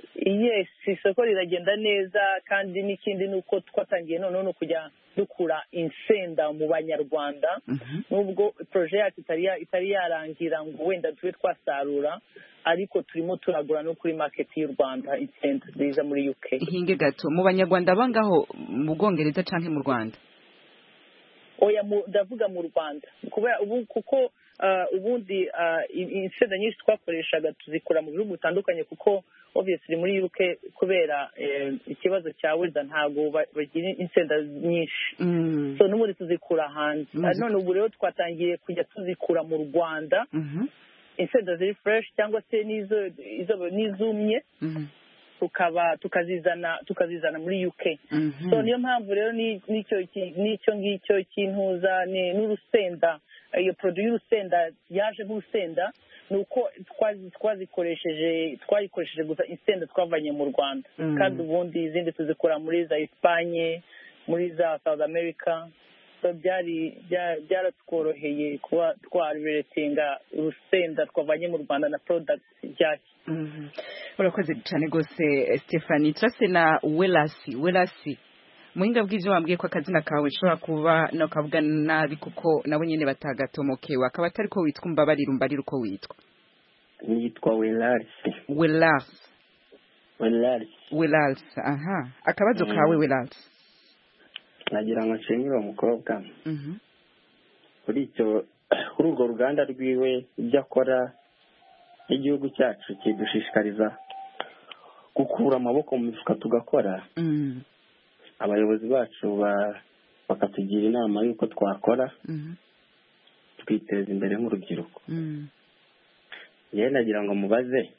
yes isoko riragenda neza kandi n'ikindi ni uko twatangiye noneho no kujya dukura insenda mu banyarwanda nubwo proje yacu itari yarangira ngo wenda tube twasarura ariko turimo turagura no kuri market y'u Rwanda insenda ziza muri U K. Hinge gato mu banyarwanda bangaho mu Bwongereza canke mu Rwanda? Oya ndavuga mu Rwanda kubera ubu kuko ubundi insenda nyinshi twakoreshaga tuzikura mu bihugu bitandukanye kuko obviously muri U K kubera ikibazo cya weda ntago bagira insenda nyinshi so n'ubundi tuzikura hanze none ubu rero twatangiye kujya tuzikura mu Rwanda insenda ziri fresh cyangwa se nizo nizumye tukaba tukazizana tukazizana muri U K so niyo mpamvu rero nicyo nicyo ngicyo kintuza n'urusenda iyo produit y'urusenda yaje nk'urusenda nuko twazikoresheje twayikoresheje gusa insenda twavanye mu Rwanda kandi ubundi izindi tuzikora muri za Espagne muri za South America so byari byaratworoheye kuba twariretinga urusenda twavanye mu Rwanda na product byaki. Urakoze cyane gose Stephanie. Trase na Welasi Welasi muhinga bw'ivyo wambwiye ko akazina kawe ushobora kuba no kavuga nabi kuko nabo nyene batagatomokewe akaba atari ko witwa umbabarira umbarira uko witwa. Nitwa Welasi. Welasi Welasi Welasi aha akabazo kawe Welasi. Nagira ngo nshimire uwo mukobwa mhm kuri icyo kuri urwo ruganda rwiwe ibyo akora igihugu cyacu kidushishikariza gukura amaboko mu mifuka tugakora. mhm abayobozi bacu bakatugira inama y'uko twakora twiteza imbere nk'urubyiruko. yewe nagira ngo mubaze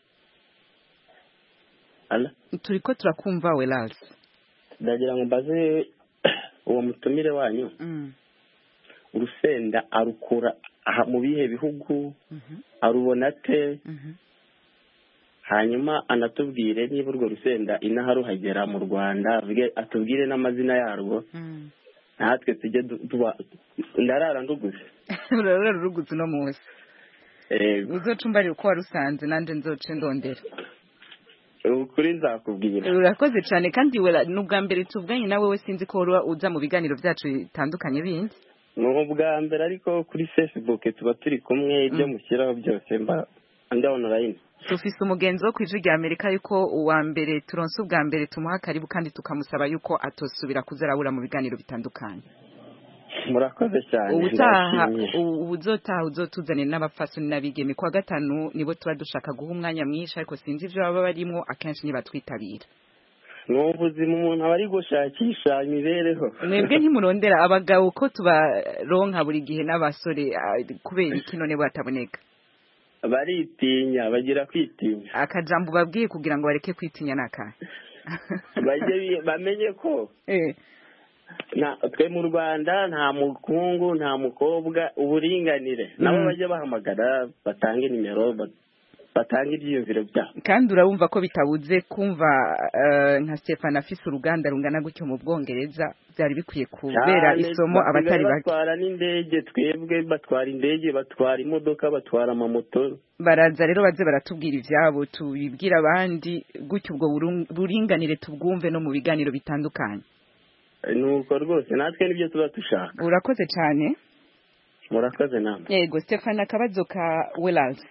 turiko turakumva Welasi. ndagira ngo mbaze uwo mutumire wanyu urusenda arukura mu bihe bihugu arubona ate hanyuma anatubwire niba urwo rusenda inaha ruhagera mu Rwanda atubwire n'amazina yarwo natwe tujye ndarara nduguze. Urarara ruguze no munsi uzocumbarira uko warusanze nanje nzoce ndondera ukuri nzakubwira. Urakoze cyane kandi n'ubwa mbere tuvuganye nawe we sinzi ko uza mu biganiro byacu bitandukanye bindi. Ni ubwa mbere ariko kuri Facebook tuba turi kumwe ibyo mushyiraho byose mba ndi online. Tufise umugenzi wo kw'ijwi rya Amerika yuko uwa mbere turonse ubwa mbere tumuha karibu kandi tukamusaba yuko atosubira kuzarabura mu biganiro bitandukanye. Murakoze cyane. Ubutaha uzotaha uzotuzanira n'abafasoni n'abigeme kwa gatanu nibo tuba dushaka guha umwanya mwinshi ariko sinzi ivyo baba barimo akenshi nibatwitabira. N'ubuzima umuntu aba ari gushakisha imibereho. Mwebwe ntimurondera abagabo ko tubaronka buri gihe n'abasore kubera iki none bataboneka. Baritinya bagira kwitinya. Akajambo babwiye kugira ngo bareke kwitinya naka. Baje bamenye ko eh na twe mu Rwanda nta mukungu nta mukobwa uburinganire nabo baje bahamagara batange nimero batanga ibyiyumviro byabo kandi urabumva ko bitabuze kumva nka Stefan afise uruganda rungana gutyo mu Bwongereza byari bikwiye kubera isomo abatari bake. Batwara n'indege twebwe batwara indege batwara imodoka batwara amamoto baraza rero baze baratubwira ivyabo tubibwira abandi gutyo ubwo buringanire tubwumve no mu biganiro bitandukanye. Nuko rwose natwe nibyo tuba dushaka. Urakoze cyane. Murakoze namwe. Yego Stefan akabazo ka Welasi.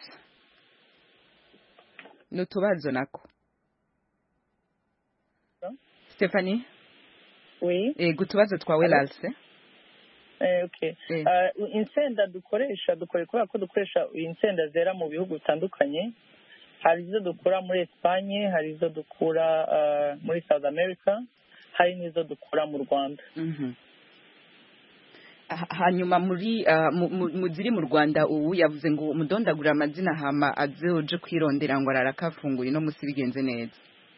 Nutubazo nako. Stephanie? Oui. Eh gutubazo twa Welasi. Eh okay. Eh. Uh, insenda dukoresha dukorera ko dukoresha insenda zera mu bihugu bitandukanye. Hari izo dukura muri Espagne, hari izo dukura uh, muri South America. Hari nizo dukura mu Rwanda. Mhm. Hanyuma muri muziri mu Rwanda ubu yavuze ngo mudondagura amazina hama azoje kwirondera ngo ararakafunguye no musi bigenze neza.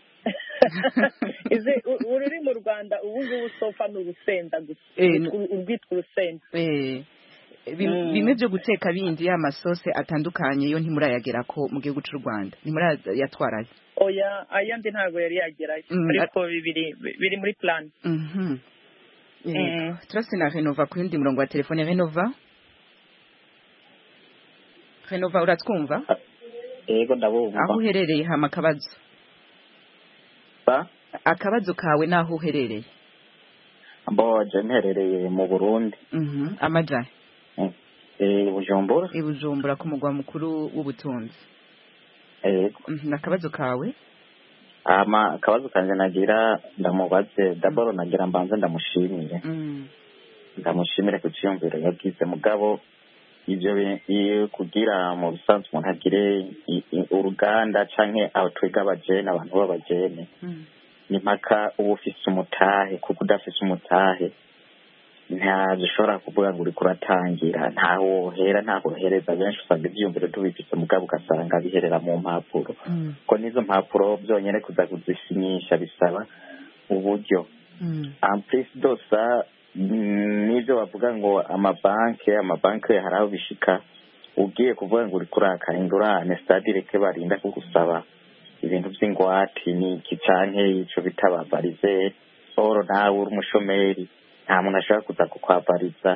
Ize ururi mu Rwanda ubu ngubu sofa n'urusenda gusa. Urwitwa urusenda. Eh. Bimwe byo guteka bindi ya masose atandukanye yo ntimurayagera ko mu gihugu cy'u Rwanda. Ntimurayatwaraye. Oya ayandi ntago yari yagerayo ariko bibiri biri muri plan. Mhm. Eh turase na Renova ku yindi murongo wa telefone. Renova Renova uratwumva? Yego ndabumva. Aho uherereye hama kabazo. sa akabazo kawe naho uherereye boje mperereye mu Burundi mhm amaja eh Bujumbura e Bujumbura ku mugwa mukuru w'ubutunzi eh nakabazo kawe ama akabazo kanje nagira ndamubaze daboro nagira mbanze ndamushimire mm. ndamushimire ku cyumviro yagize mugabo ivyo iyo kugira mu bisanzwe umuntu agire uruganda canke abatwiga abajene abantu b'abajene mm. ni mpaka uba ufise umutahe kuko udafise umutahe nta zishobora kuvuga ngo uri kuratangira ntaho wohera ntaho wohereza benshi usanga ivyiyumviro tubifise mugabo ugasanga biherera mu mpapuro mm. ko nizo mpapuro byonyene kuza kuzisinyisha bisaba uburyo mm. en plus dosa nivyo bavuga ngo amabanke amabanke hari aho bishika ugiye kuvuga ngo uri kuraka ingurane stadire ke barinda kugusaba ibintu vy'ingwati ni kicanke ico bitabavarize oro nawe uri umushomeri nta muntu ashaka kuza kukwavariza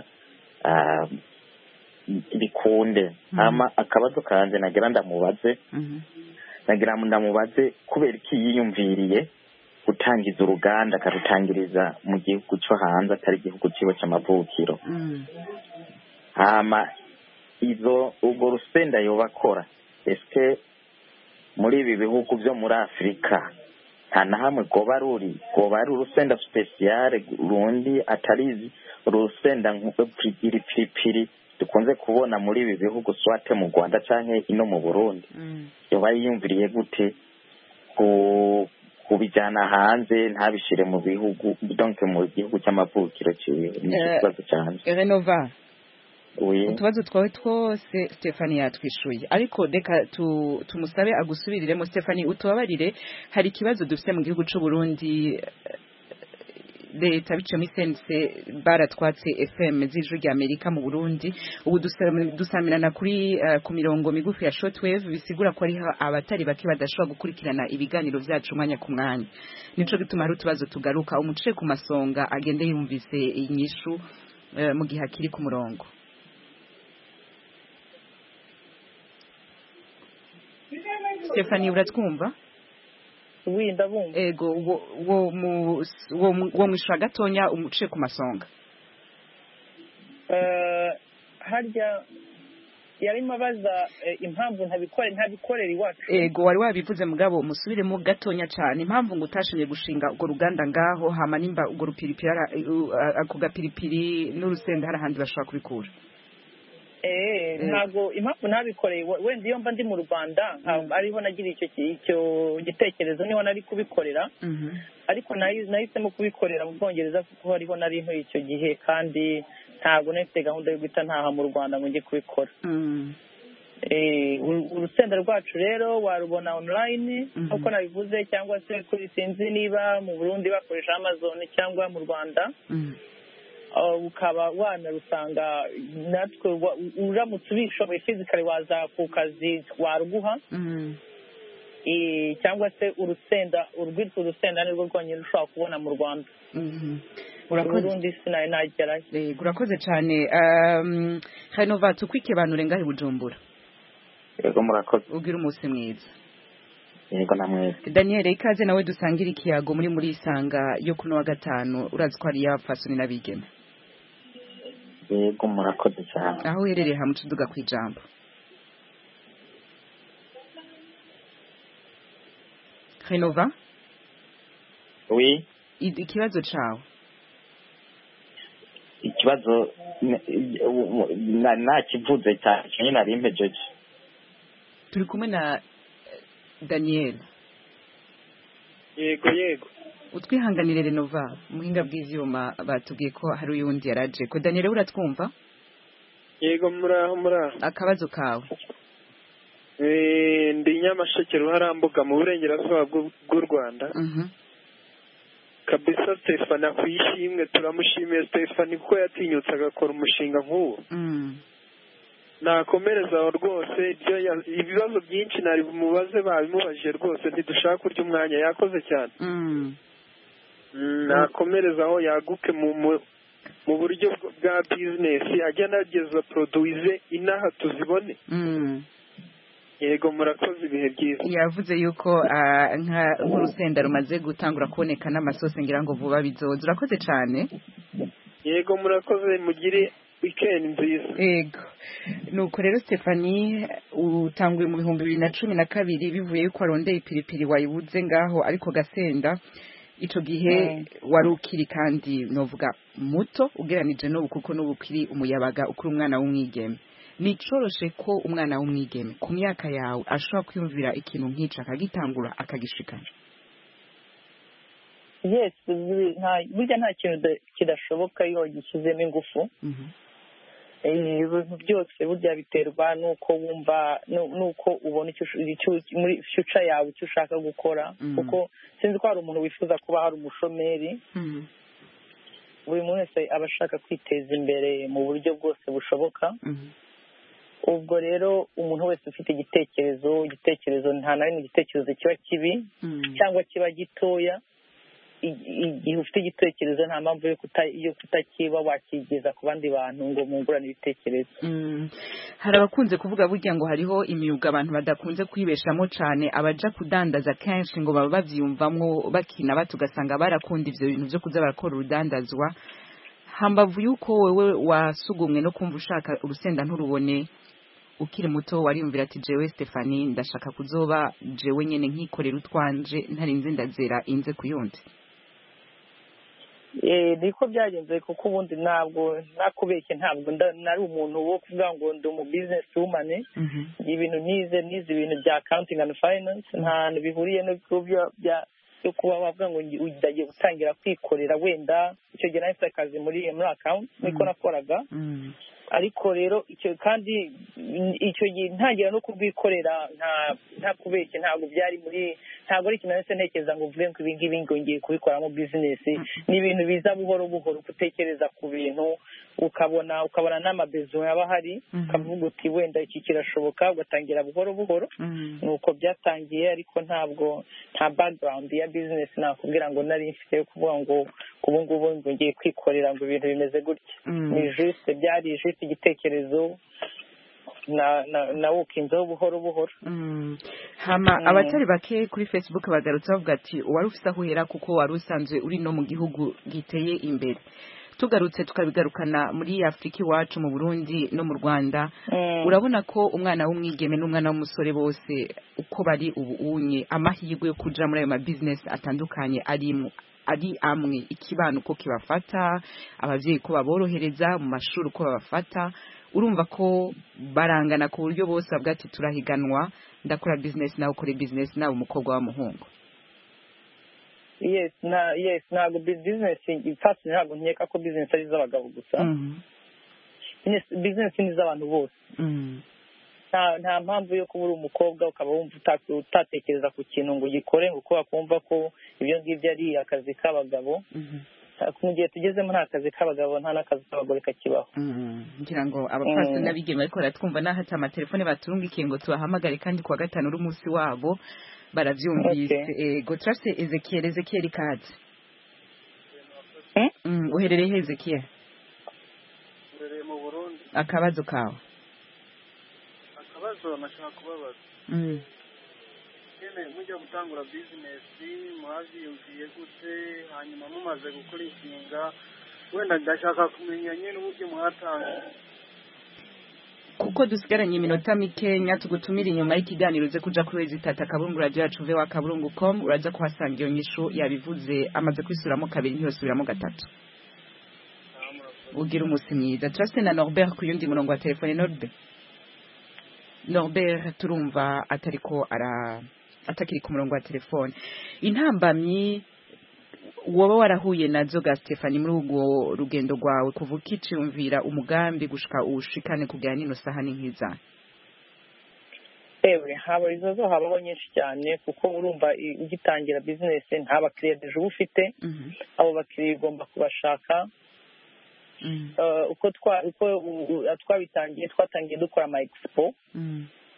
bikunde ama akabazo kanje nagira ndamubaze nagira ndamubaze kubera iki yiyumviriye gutangiza uruganda akarutangiriza mu gihugu cyo hanze atari igihugu ciwe c'amavukiro hama izo ubwo rusenda yobakora eske muri ibi bihugu byo muri Afrika nta na hamwe goba ruri goba ari urusenda speciale rundi atarizi urusenda nk'ipiri piripiri dukunze kubona muri ibi bihugu swate mu Rwanda canke ino mu Burundi yoba yiyumviriye gute ku kubijana hanze ntabishire mu bihugu donc mu gihugu cy'amavukiro ciwe ni ikibazo cyane Renova oui utubazo twawe twose Stephanie yatwishuye ariko reka tu, tumusabe agusubiriremo Stephanie utubabarire hari ikibazo dufite mu gihugu cy'u Burundi leta bice muri sense baratwatse F M z'ijuru rya Amerika mu Burundi ubu dusamirana kuri uh, ku mirongo migufi ya shortwave bisigura ko ari abatari bake badashobora gukurikirana ibiganiro byacu umwanya ku mwanya nico gituma hari utubazo tugaruka umuce ku masonga agende yumvise inyishu uh, mu gihe akiri ku murongo Stephanie uratwumva wi ndabumva ego wo wo mu wo mwishura gatonya umuce ku masonga eh harya yari mabaza impamvu ntabikore ntabikorera iwacu ego wari wabivuze mugabo musubiremo gatonya cyane impamvu ngo utashimye gushinga ugo ruganda ngaho hama nimba ugo rupiripira ako gapiripiri n'urusenda hari handi bashaka kubikura eh ntago impamvu nabikoreye wenda iyo mba ndi mu Rwanda ariho nagira icyo icyo gitekerezo niho nari kubikorera ariko nahisemo kubikorera mu Bwongereza kuko hariho nari nto icyo gihe kandi ntago nefite gahunda yo guta ntaha mu Rwanda ngo njye kubikora eh urusenda rwacu rero warubona online uko nabivuze cyangwa se kuri sinzi niba mu Burundi bakoresha Amazon cyangwa mu Rwanda ukaba wanarusanga natwe uramutse ubishoboye physically waza ku kazi waruguha cyangwa se urusenda urwitwa urusenda nirwo rwonyine ushobora kubona mu Rwanda urakoze sinaye nagerayo urakoze cyane Renova tukwike bantu rengahe Bujumbura yego murakoze ugira umunsi mwiza yego namwe Daniel ikaze nawe dusangira ikiyago muri muri isanga yo kuno wa gatanu urazi ko ari yafasoni nabigeme yego murakoze cyane aho uherereye hamwe tuduga kwijambo Renova oui ikibazo cawe ikibazo na kivuze cyane nari mpejeje turi kumwe na Daniel yego yego utwihanganire Renova muhinga bw'ivyuma batubwiye ko hari uyundi yaraje ko Daniel uratwumva yego muraho muraho akabazo kawe eh ndi Nyamasheke ruharambuga mu burengerazuba bw'u Rwanda mhm kabisa Stephanie kwishimwe turamushimiye Stephanie kuko yatinyutse agakora umushinga nk'uwo mhm nakomereza rwose ibibazo byinshi nari mubaze babimubaje rwose ntidushaka kurya umwanya yakoze cyane nakomereza aho yaguke mu mu buryo bwa business ajya nageza produise inaha tuzibone yego murakoze ibihe byiza. yavuze yuko nk'urusenda rumaze gutangura kuboneka n'amasosi ngira ngo vuba bizoza. urakoze cyane. yego murakoze mugire weekend nziza. yego nuko rero Stephanie utanguye mu bihumbi bibiri na cumi na kabiri bivuye yuko warondeye ipiripiri wayibuze ngaho ariko gasenda ico gihe wari ukiri kandi novuga muto ugeranije n'ubu kuko n'ubu kiri umuyabaga ukuri umwana w'umwigeme. Nicoroshe ko umwana w'umwigeme ku myaka yawe ashobora kwiyumvira ikintu nk'ico akagitangura akagishikana? yes burya nta kintu kidashoboka iyo gishyizemo ingufu. ibintu byose burya biterwa n'uko wumva n'uko ubona muri future yawe icyo ushaka gukora kuko sinzi ko hari umuntu wifuza kuba hari umushomeri. buri muntu wese aba ashaka kwiteza imbere mu buryo bwose bushoboka. ubwo rero umuntu wese ufite igitekerezo igitekerezo nta na rimwe igitekerezo kiba kibi cyangwa kiba gitoya. igihe ufite igitekerezo nta mpamvu yo kutakiba wakigeza ku bandi bantu ngo mungurane ibitekerezo. hari abakunze kuvuga burya ngo hariho imyuga abantu badakunze kwibeshamo cyane abaja kudandaza kenshi ngo baba bavyumvamwo bakina bato ugasanga barakunda ivyo bintu byo kuza barakora urudandazwa. hambavu yuko wewe wasugumwe no kumva ushaka urusenda nturubone ukiri muto wariyumvira ati jewe Stephanie ndashaka kuzoba jewe nyene nkikorera utwanje ntarinze ndazera inze kuyundi? eh niko byagenze kuko ubundi ntabwo nakubeshye ntabwo nari umuntu wo kuvuga ngo ndi mu business woman. ibintu nize nize ibintu bya accounting and finance nta bihuriye no kubyo bya yo kuba bavuga ngo ugiye gutangira kwikorera wenda icyo gihe nahise akazi muri muri account niko nakoraga. ariko rero icyo kandi icyo gihe ntangira no kubwikorera nta nta kubeshye ntabwo byari muri ntabwo ari ikintu nahise ntekereza ngo uvuge ngo ibi ngibi ngo ngiye kubikoramo business. ni ibintu biza buhoro buhoro gutekereza ku bintu ukabona ukabona n'amabezo yaba ahari ukavuga uti wenda iki kirashoboka ugatangira buhoro buhoro. nuko byatangiye ariko ntabwo nta background ya business nakubwira ngo nari mfite yo kuvuga ngo ubu ngubu ngo ngiye kwikorera ngo ibintu bimeze gutya. ni juste byari juste igitekerezo na na na ukinzeho buhoro buhoro. hama abatari bake kuri Facebook bagarutse bavuga ati wari ufite aho uhera kuko wari usanzwe uri no mu gihugu giteye imbere. tugarutse tukabigarukana muri Afrika iwacu mu Burundi no mu Rwanda. urabona ko umwana w'umwigeme n'umwana w'umusore bose uko bari ubu unye amahirwe yo kuja muri ayo ma business atandukanye arimo ari amwe ikibano uko kibafata abavyeyi ko baborohereza mu mashuri uko babafata urumva ko barangana ku buryo bose abwa ati turahiganwa ndakora business nawe ukore business nawe umukobwa w'umuhungu. yes na yes ntabwo business ifashe ntabwo nkeka ko business ari z'abagabo gusa. business ni z'abantu bose. nta nta mpamvu yo kuba uri umukobwa ukaba wumva utatekereza ku kintu ngo ugikore ngo kuba kumva ko ibyo ngibyo ari akazi k'abagabo. mu gihe tugezemo nta kazi k'abagabo nta n'akazi k'abagore kakibaho. ngira ngo abapfasoni n'abigeme ariko baratwumva n'aho ati amatelefone baturungikiye ngo tubahamagare kandi kuwa gatanu uri umunsi wabo barabyumvise. ego turase Ezekiel Ezekiel kazi uherereye he Ezekiel? uherereye mu Burundi. akabazo kawe? akabazo nashaka kubabaza nyine mujya gutangura bizinesi muhavyiyumviye gute hanyuma mumaze gukora inshinga wenda ndashaka kumenya nyine uburyo muhatanga kuko dusigaranye iminota mikenya tugutumira inyuma y'ikiganiro uze kuja kuri wezitata akaburungu radio yacu v wa kaburungu com uraza kuhasanga iyo nyishu yabivuze amaze kwisubiramo kabiri ntiyosubiramo gatatu. ugira umunsi mwiza. turase na Norbert ku yundi murongo wa telefone. Norbert Norbert turumva atariko ara atakiri ku murongo wa telefone. intambamyi woba warahuye nazo ga Stephanie muri ubwo rugendo rwawe kuva ukicumvira umugambi gushika ushikane kugira nino sahani nkiza? ewe haba izo zo habaho nyinshi cyane kuko urumva ugitangira business nta bakiriya deje ufite. abo bakiriya ugomba kubashaka. uko twa uko twabitangiye twatangiye dukora ama expo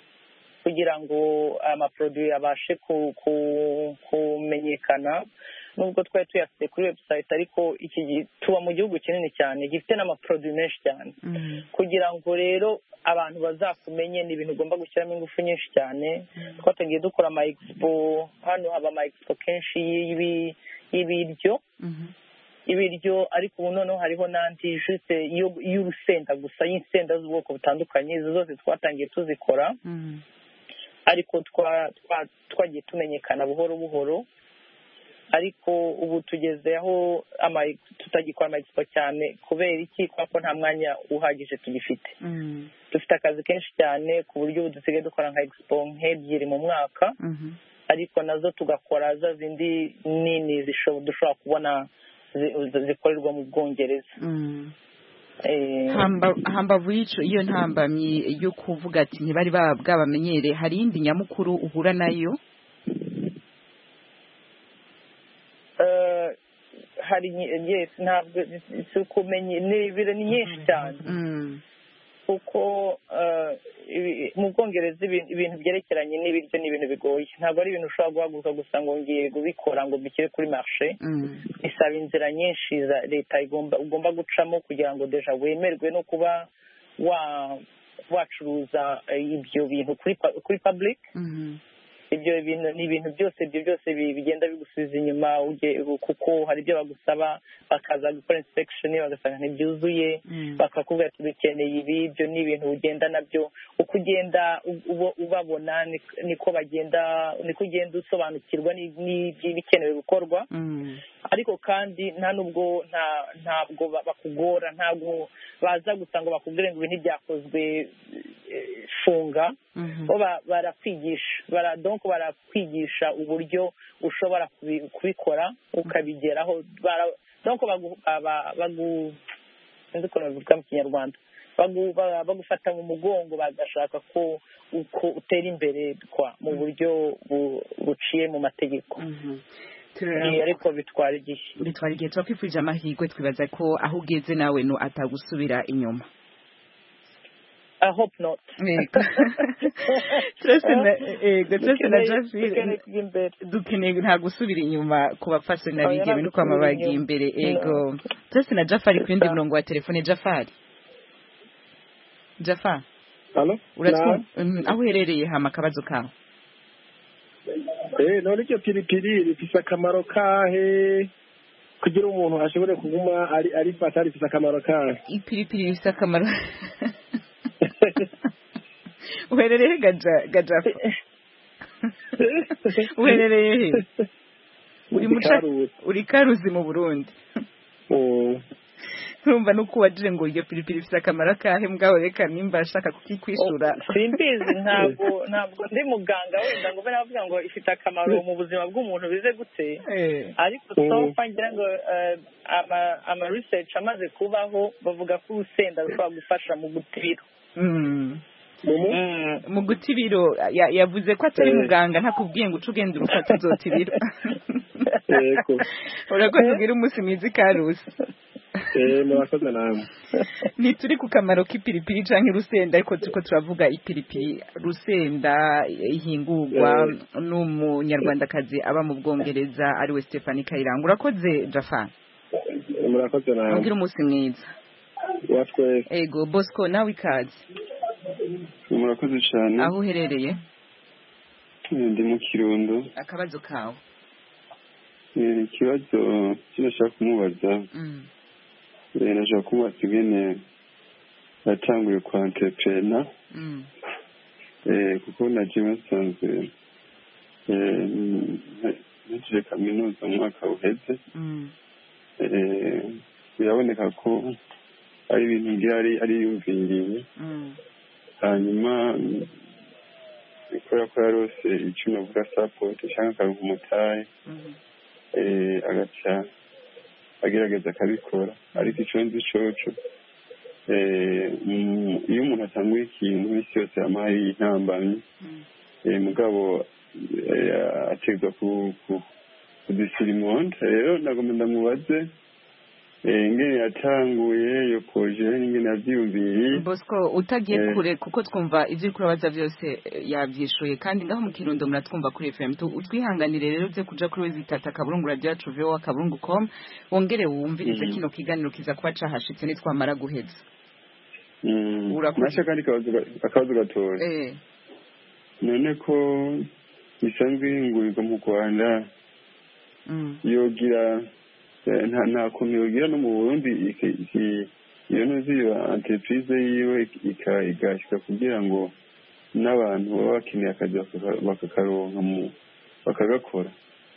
kugira ngo ama produit abashe kumenyekana nubwo twari tuyafite kuri website ariko iki tuba mu gihugu kinini cyane gifite n'amaproduit menshi cyane kugira ngo rero abantu bazakumenye ni ibintu ugomba gushyiramo ingufu nyinshi cyane twatangiye dukora ama expo hano haba ama expo kenshi y'ibiryo ibiryo ariko ubu noneho hariho n'andi juste y'urusenda gusa y'insenda z'ubwoko butandukanye izo zose twatangiye tuzikora ariko twagiye tumenyekana buhoro buhoro ariko ubu tugeze aho tutagikora ama expo cyane kubera iki kuko nta mwanya uhagije tugifite dufite akazi kenshi cyane ku buryo ubu dusigaye dukora nka expo nk'ebyiri mu mwaka ariko nazo tugakora za zindi nini dushobora kubona zikorerwa mu Bwongereza hambavu y'ico iyo ntambamyi yo kuvuga ati ntibari bwabamenyere hari indi nyamukuru uhura nayo hari yes ntabwo kumenye n'ibiro ni nyinshi cyane kuko mu Bwongereza ibintu byerekeranye n'ibiryo ni ibintu bigoye ntabwo ari ibintu ushobora guhaguruka gusa ngo ngiye kubikora ngo mbishyire kuri marché bisaba inzira nyinshi za leta ugomba gucamo kugira ngo deja wemerwe no kuba wacuruza ibyo bintu kuri public ibyo bintu ni ibintu byose ibyo byose bigenda bigusubiza inyuma kuko hari ibyo bagusaba bakaza gukora inspection bagasanga ntibyuzuye bakakubwira ati dukeneye ibi ibyo ni ibintu ugenda nabyo uko ugenda ubabona niko bagenda niko ugenda usobanukirwa n'ibikenewe gukorwa ariko kandi nta nubwo ntabwo bakugora ntabwo baza gusa ngo bakubwire ngo ibi ntibyakozwe funga barakwigisha donc barakwigisha uburyo ushobora kubikora ukabigeraho donc bagu sinzi ukuntu babivuga mu kinyarwanda bagufata mu mugongo bagashaka ko uko utera imbere mu buryo buciye mu mategeko ariko bitwara igihe bitwara igihe twakwifurije amahirwe twibaza ko aho ugeze nawe no atagusubira inyuma. I hope not. Turasena Jafire dukeneye nta gusubira inyuma ku bafasoni bigewe no kwama bagiye imbere ego. Turasena Jafari ku yindi murongo wa telefone. Jafari Jafar Halo uratwa aho uherereye hama akabazo kawe. Eh none cyo piripiri rifise akamaro kahe kugira umuntu ashobore kuguma ari ari fata rifise akamaro kahe? Ipiripiri rifise akamaro uherereye gaja gaja uherereye uri muca uri Karuzi mu Burundi. Oh urumva nuko wajije ngo iyo piripiri ifite akamaro kahe mugabo reka nimba ashaka kukikwishura. Simbizi ntabwo ntabwo ndi muganga wenda ngo baravuga ngo ifite akamaro mu buzima bw'umuntu bize gute ariko sofa ngira ngo ama ama research amaze kubaho bavuga ko urusenda rushobora gufasha mu gutibiro. mu gutibiro yavuze ko atari muganga ntakubwiye ngo ucugende urufata uzotibiro. urakoze ugira umunsi mwiza Karusi. Eh murakoze namwe. Ni turi ku kamaro k'ipiripiri canke rusenda ariko tuko turavuga ipiripiri rusenda ihingurwa n'umunyarwandakazi aba mu Bwongereza ari we Stephanie Kayiranga. Urakoze Jafar. Murakoze namwe. Ugira umunsi mwiza. Watwe. Ego Bosco nawe ikaze. Murakoze cyane. Aho uherereye? Ndi mu Kirundo. Akabazo kawe. Eh ikibazo kinashaka kumubaza. Mm. Eh nashaka kumubaza ingene yatanguye kwa entrepreneur. Mm. Eh kuko naje musanzwe eh nje kaminuza mu mwaka uheze. Mm. Eh biraboneka ko ari ibintu byari ari yumviriye. Mm. Hanyuma ikora ko yarose icyuma bwa support cyangwa karuhu mutaye. Mm. Eh agacha agerageza akabikora ariko icyo nzi coco eh iyo umuntu atanguye ikintu isi yose amaye intambamye eh mugabo ategwa ku ku disirimonde rero nagomba ndamubaze ingene yatanguye iyo proje n'ingene yavyiyumviye. Bosco utagiye kure kuko twumva ivyo kurabaza byose yavyishuye kandi ngaho mu Kirundo muratwumva kuri F M utwihanganire rero uze kuja kuri wezitata kaburungu radiyo V O A kaburungu com wongere wumvirize mm. kino kiganiro kiza kuba cahashitse nitwamara guheza. Mm. Urakoze kandi akabazo gatoya. Eh. None ko bisanzwe ingurirwa mu Rwanda mm. yogira nta nta kuntu yogira no mu Burundi iyo nuzi iyo entreprise yiwe ikashika kugira ngo n'abantu baba bakeneye akazi bakakaronka mu bakagakora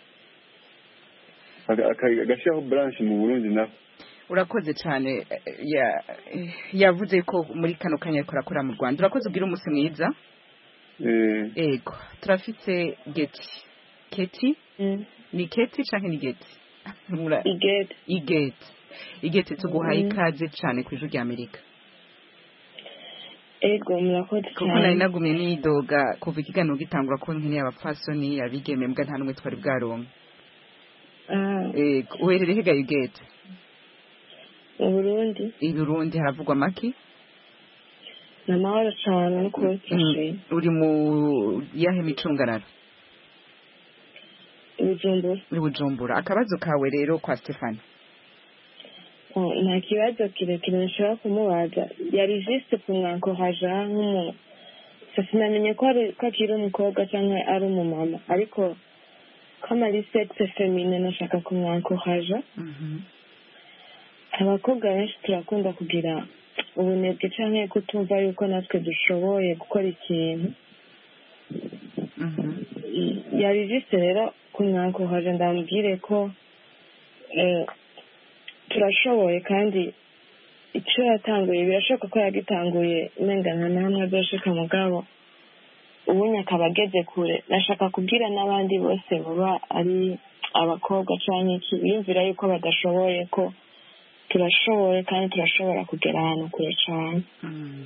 agashiraho branch mu Burundi naho. Urakoze cyane yavuze ko muri kano kanya korakora mu Rwanda. Urakoze ugira umunsi mwiza. Eh ego turafite Geti Keti mm. ni Keti canke ni Geti igete igete igete tuguhaye ikaze cyane ku ijuru rya Amerika. Ego murakoze cyane kuko nari nagumye nidoga kuva ikiganiro gitangura ko nkeneye abapfasoni yabigeme mbwa nta numwe twari bwaronka. ah ego uherere hega igete mu Burundi i Burundi haravugwa maki namahoro cyane no kubakishe uri mu yahe micungararo Bujumbura. Bujumbura. Akabazo kawe rero kwa Stefani. Oh, nta kibazo kirekire nshobora kumubaza. Yari juste kumwankoraja nk'umu. Sinamenye ko ari ko akiri umukobwa cyangwa ari umumama, ariko kama ari sexe féminin nashaka kumwankoraja. Mhm. Abakobwa benshi turakunda kugira ubunebwe cyangwa kutumva yuko natwe dushoboye gukora ikintu. Mhm. Yari juste rero kumwankoraje ndamubwire ko eh turashoboye kandi icyo yatanguye birashoboka ko yagitanguye nengana namwe azoshika mugabo ubunya akabageze kure. Nashaka kubwira n'abandi bose baba ari abakobwa cyane iki biyumvira yuko badashoboye ko turashoboye kandi turashobora kugera ahantu kure cyane. Mm.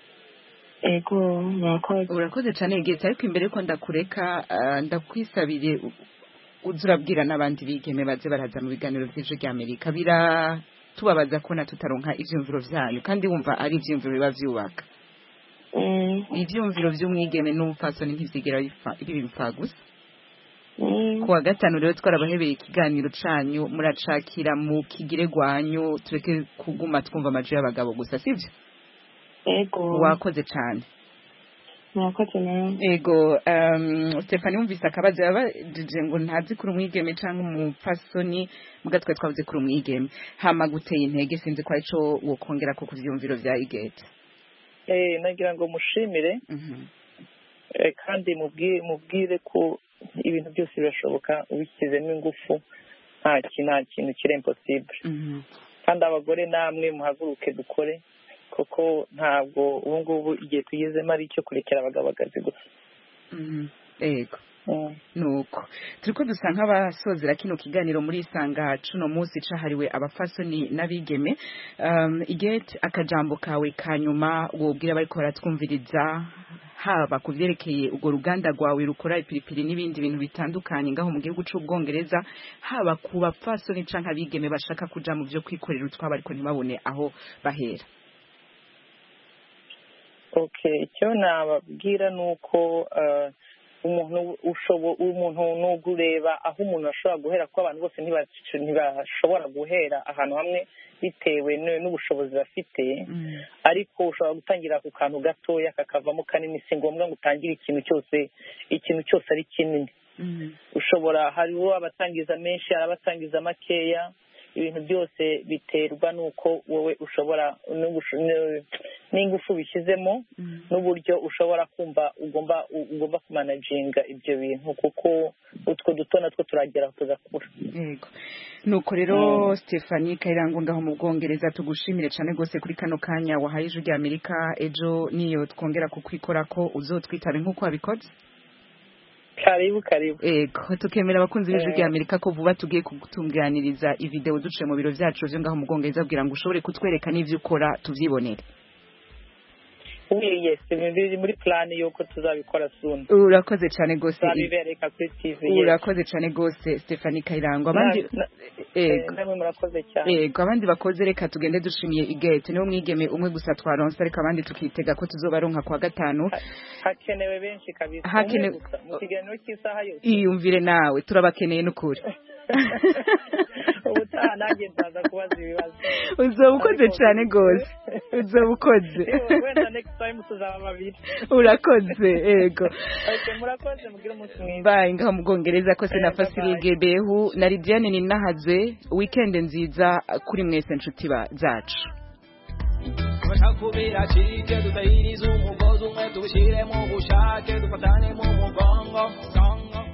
Ego murakoze. Urakoze cyane igeze ariko imbere ko ndakureka uh, ndakwisabire uzurabwira n'abandi bigeme baze baraza mu biganiro by'ejo rya Amerika bira tubabaza ko na tutaronka ivyumviro vyanyu kandi wumva ari ivyumviro biba vyubaka. Mm. Ivyumviro vy'umwigeme n'ubupfasoni ntivyigera bipfa gusa. Mm. Kuwa gatanu rero twarabahebeye ikiganiro canyu muracakira mu kigire gwanyu tureke kuguma twumva amaji y'abagabo gusa sivyo? Ego. Wakoze cyane. Mwakoze nawe. Ego um, Stefani umvise akabazo yabajije ngo ntazi kuri umwigeme canke umupfasoni mugatwe twavuze kuri umwigeme hama guteye intege sinzi kwa ico wokongera ko kuvyumviro vya igete. Eh nagira ngo mushimire. Mhm. Mm eh kandi mubwire mubwire ko ibintu byose birashoboka ubikizemo ingufu nta kintu kintu kire impossible. Mhm. Mm kandi abagore namwe muhaguruke dukore koko ntabwo ubu ngubu igihe tugezemo ari icyo kurekera abagabo akazi gusa. Mhm. Ego. Mm. Nuko turiko dusa nk'abasozera kino kiganiro muri isanga cuno munsi cahariwe abafasoni n'abigeme. Um, igete akajambo kawe kanyuma wobwira bariko baratwumviriza haba kuvyerekeye ugo ruganda rwawe rukora ipiripiri n'ibindi bintu bitandukanye ngaho mu gihugu c'Ubwongereza haba ku bafasoni canke abigeme bashaka kuja mu vyo kwikorera utwabo ariko ntibabone aho bahera. Okay, icyo nababwira nuko uh, umuntu ushobo umuntu nugureba aho umuntu ashobora guhera ko abantu bose ntibashobora guhera ahantu hamwe bitewe n'ubushobozi bafite. Mm. Ariko ushobora gutangira ku kantu gatoya kakavamo kanini si ngombwa ngo utangire ikintu cyose ikintu cyose ari kinini. Mm. Ushobora hariho abatangiza menshi arabatangiza makeya ibintu byose biterwa nuko wowe ushobora n'ingufu bishyizemo Mm. n'uburyo ushobora kumva ugomba ugomba kumanaginga ibyo bintu kuko utwo duto natwo turagera tugakura. Yego. Nuko rero mm. Stefani Kairango ngaho mu Bwongereza tugushimire cyane gose kuri kano kanya wahaye ijuru rya Amerika ejo niyo twongera kukwikora ko uzotwitaba nkuko wabikoze. Karibu karibu. Ego tukemera abakunzi b'ijuru rya Amerika ko vuba tugiye kugutunganiriza ivideo duciye mu biro vyacu byo ngaho mu Bwongereza kugira ngo ushobore kutwereka n'ivyo ukora tuvyibonere. yes biri muri plan yuko tuzabikora soon urakoze cyane gose tuzabibereka kuri T V urakoze cyane gose Stephanie Kayirangwa abandi ego namwe murakoze cyane ego abandi bakoze reka tugende dushimiye igete niwo mwigeme umwe gusa twaronse ariko abandi tukitega ko tuzobaronka kwa gatanu hakenewe benshi kabisa hakenewe mu kiganiro cy'isaha yose iyumvire nawe turabakeneye n'ukuri ubutaha nanjye nzaza kubaza ibibazo uzoba ukoze cyane gose uzoba ukoze wenda next time tuzaba babiri urakoze ego okay murakoze mugire umunsi mwiza bye ngaho mu Bwongereza ko se na Fasirige Behu na Lidiane Ninahazwe weekend nziza kuri mwese nshuti zacu kubera chike tutahiriza umugozi umwe tushire mu bushake dufatane mu mugongo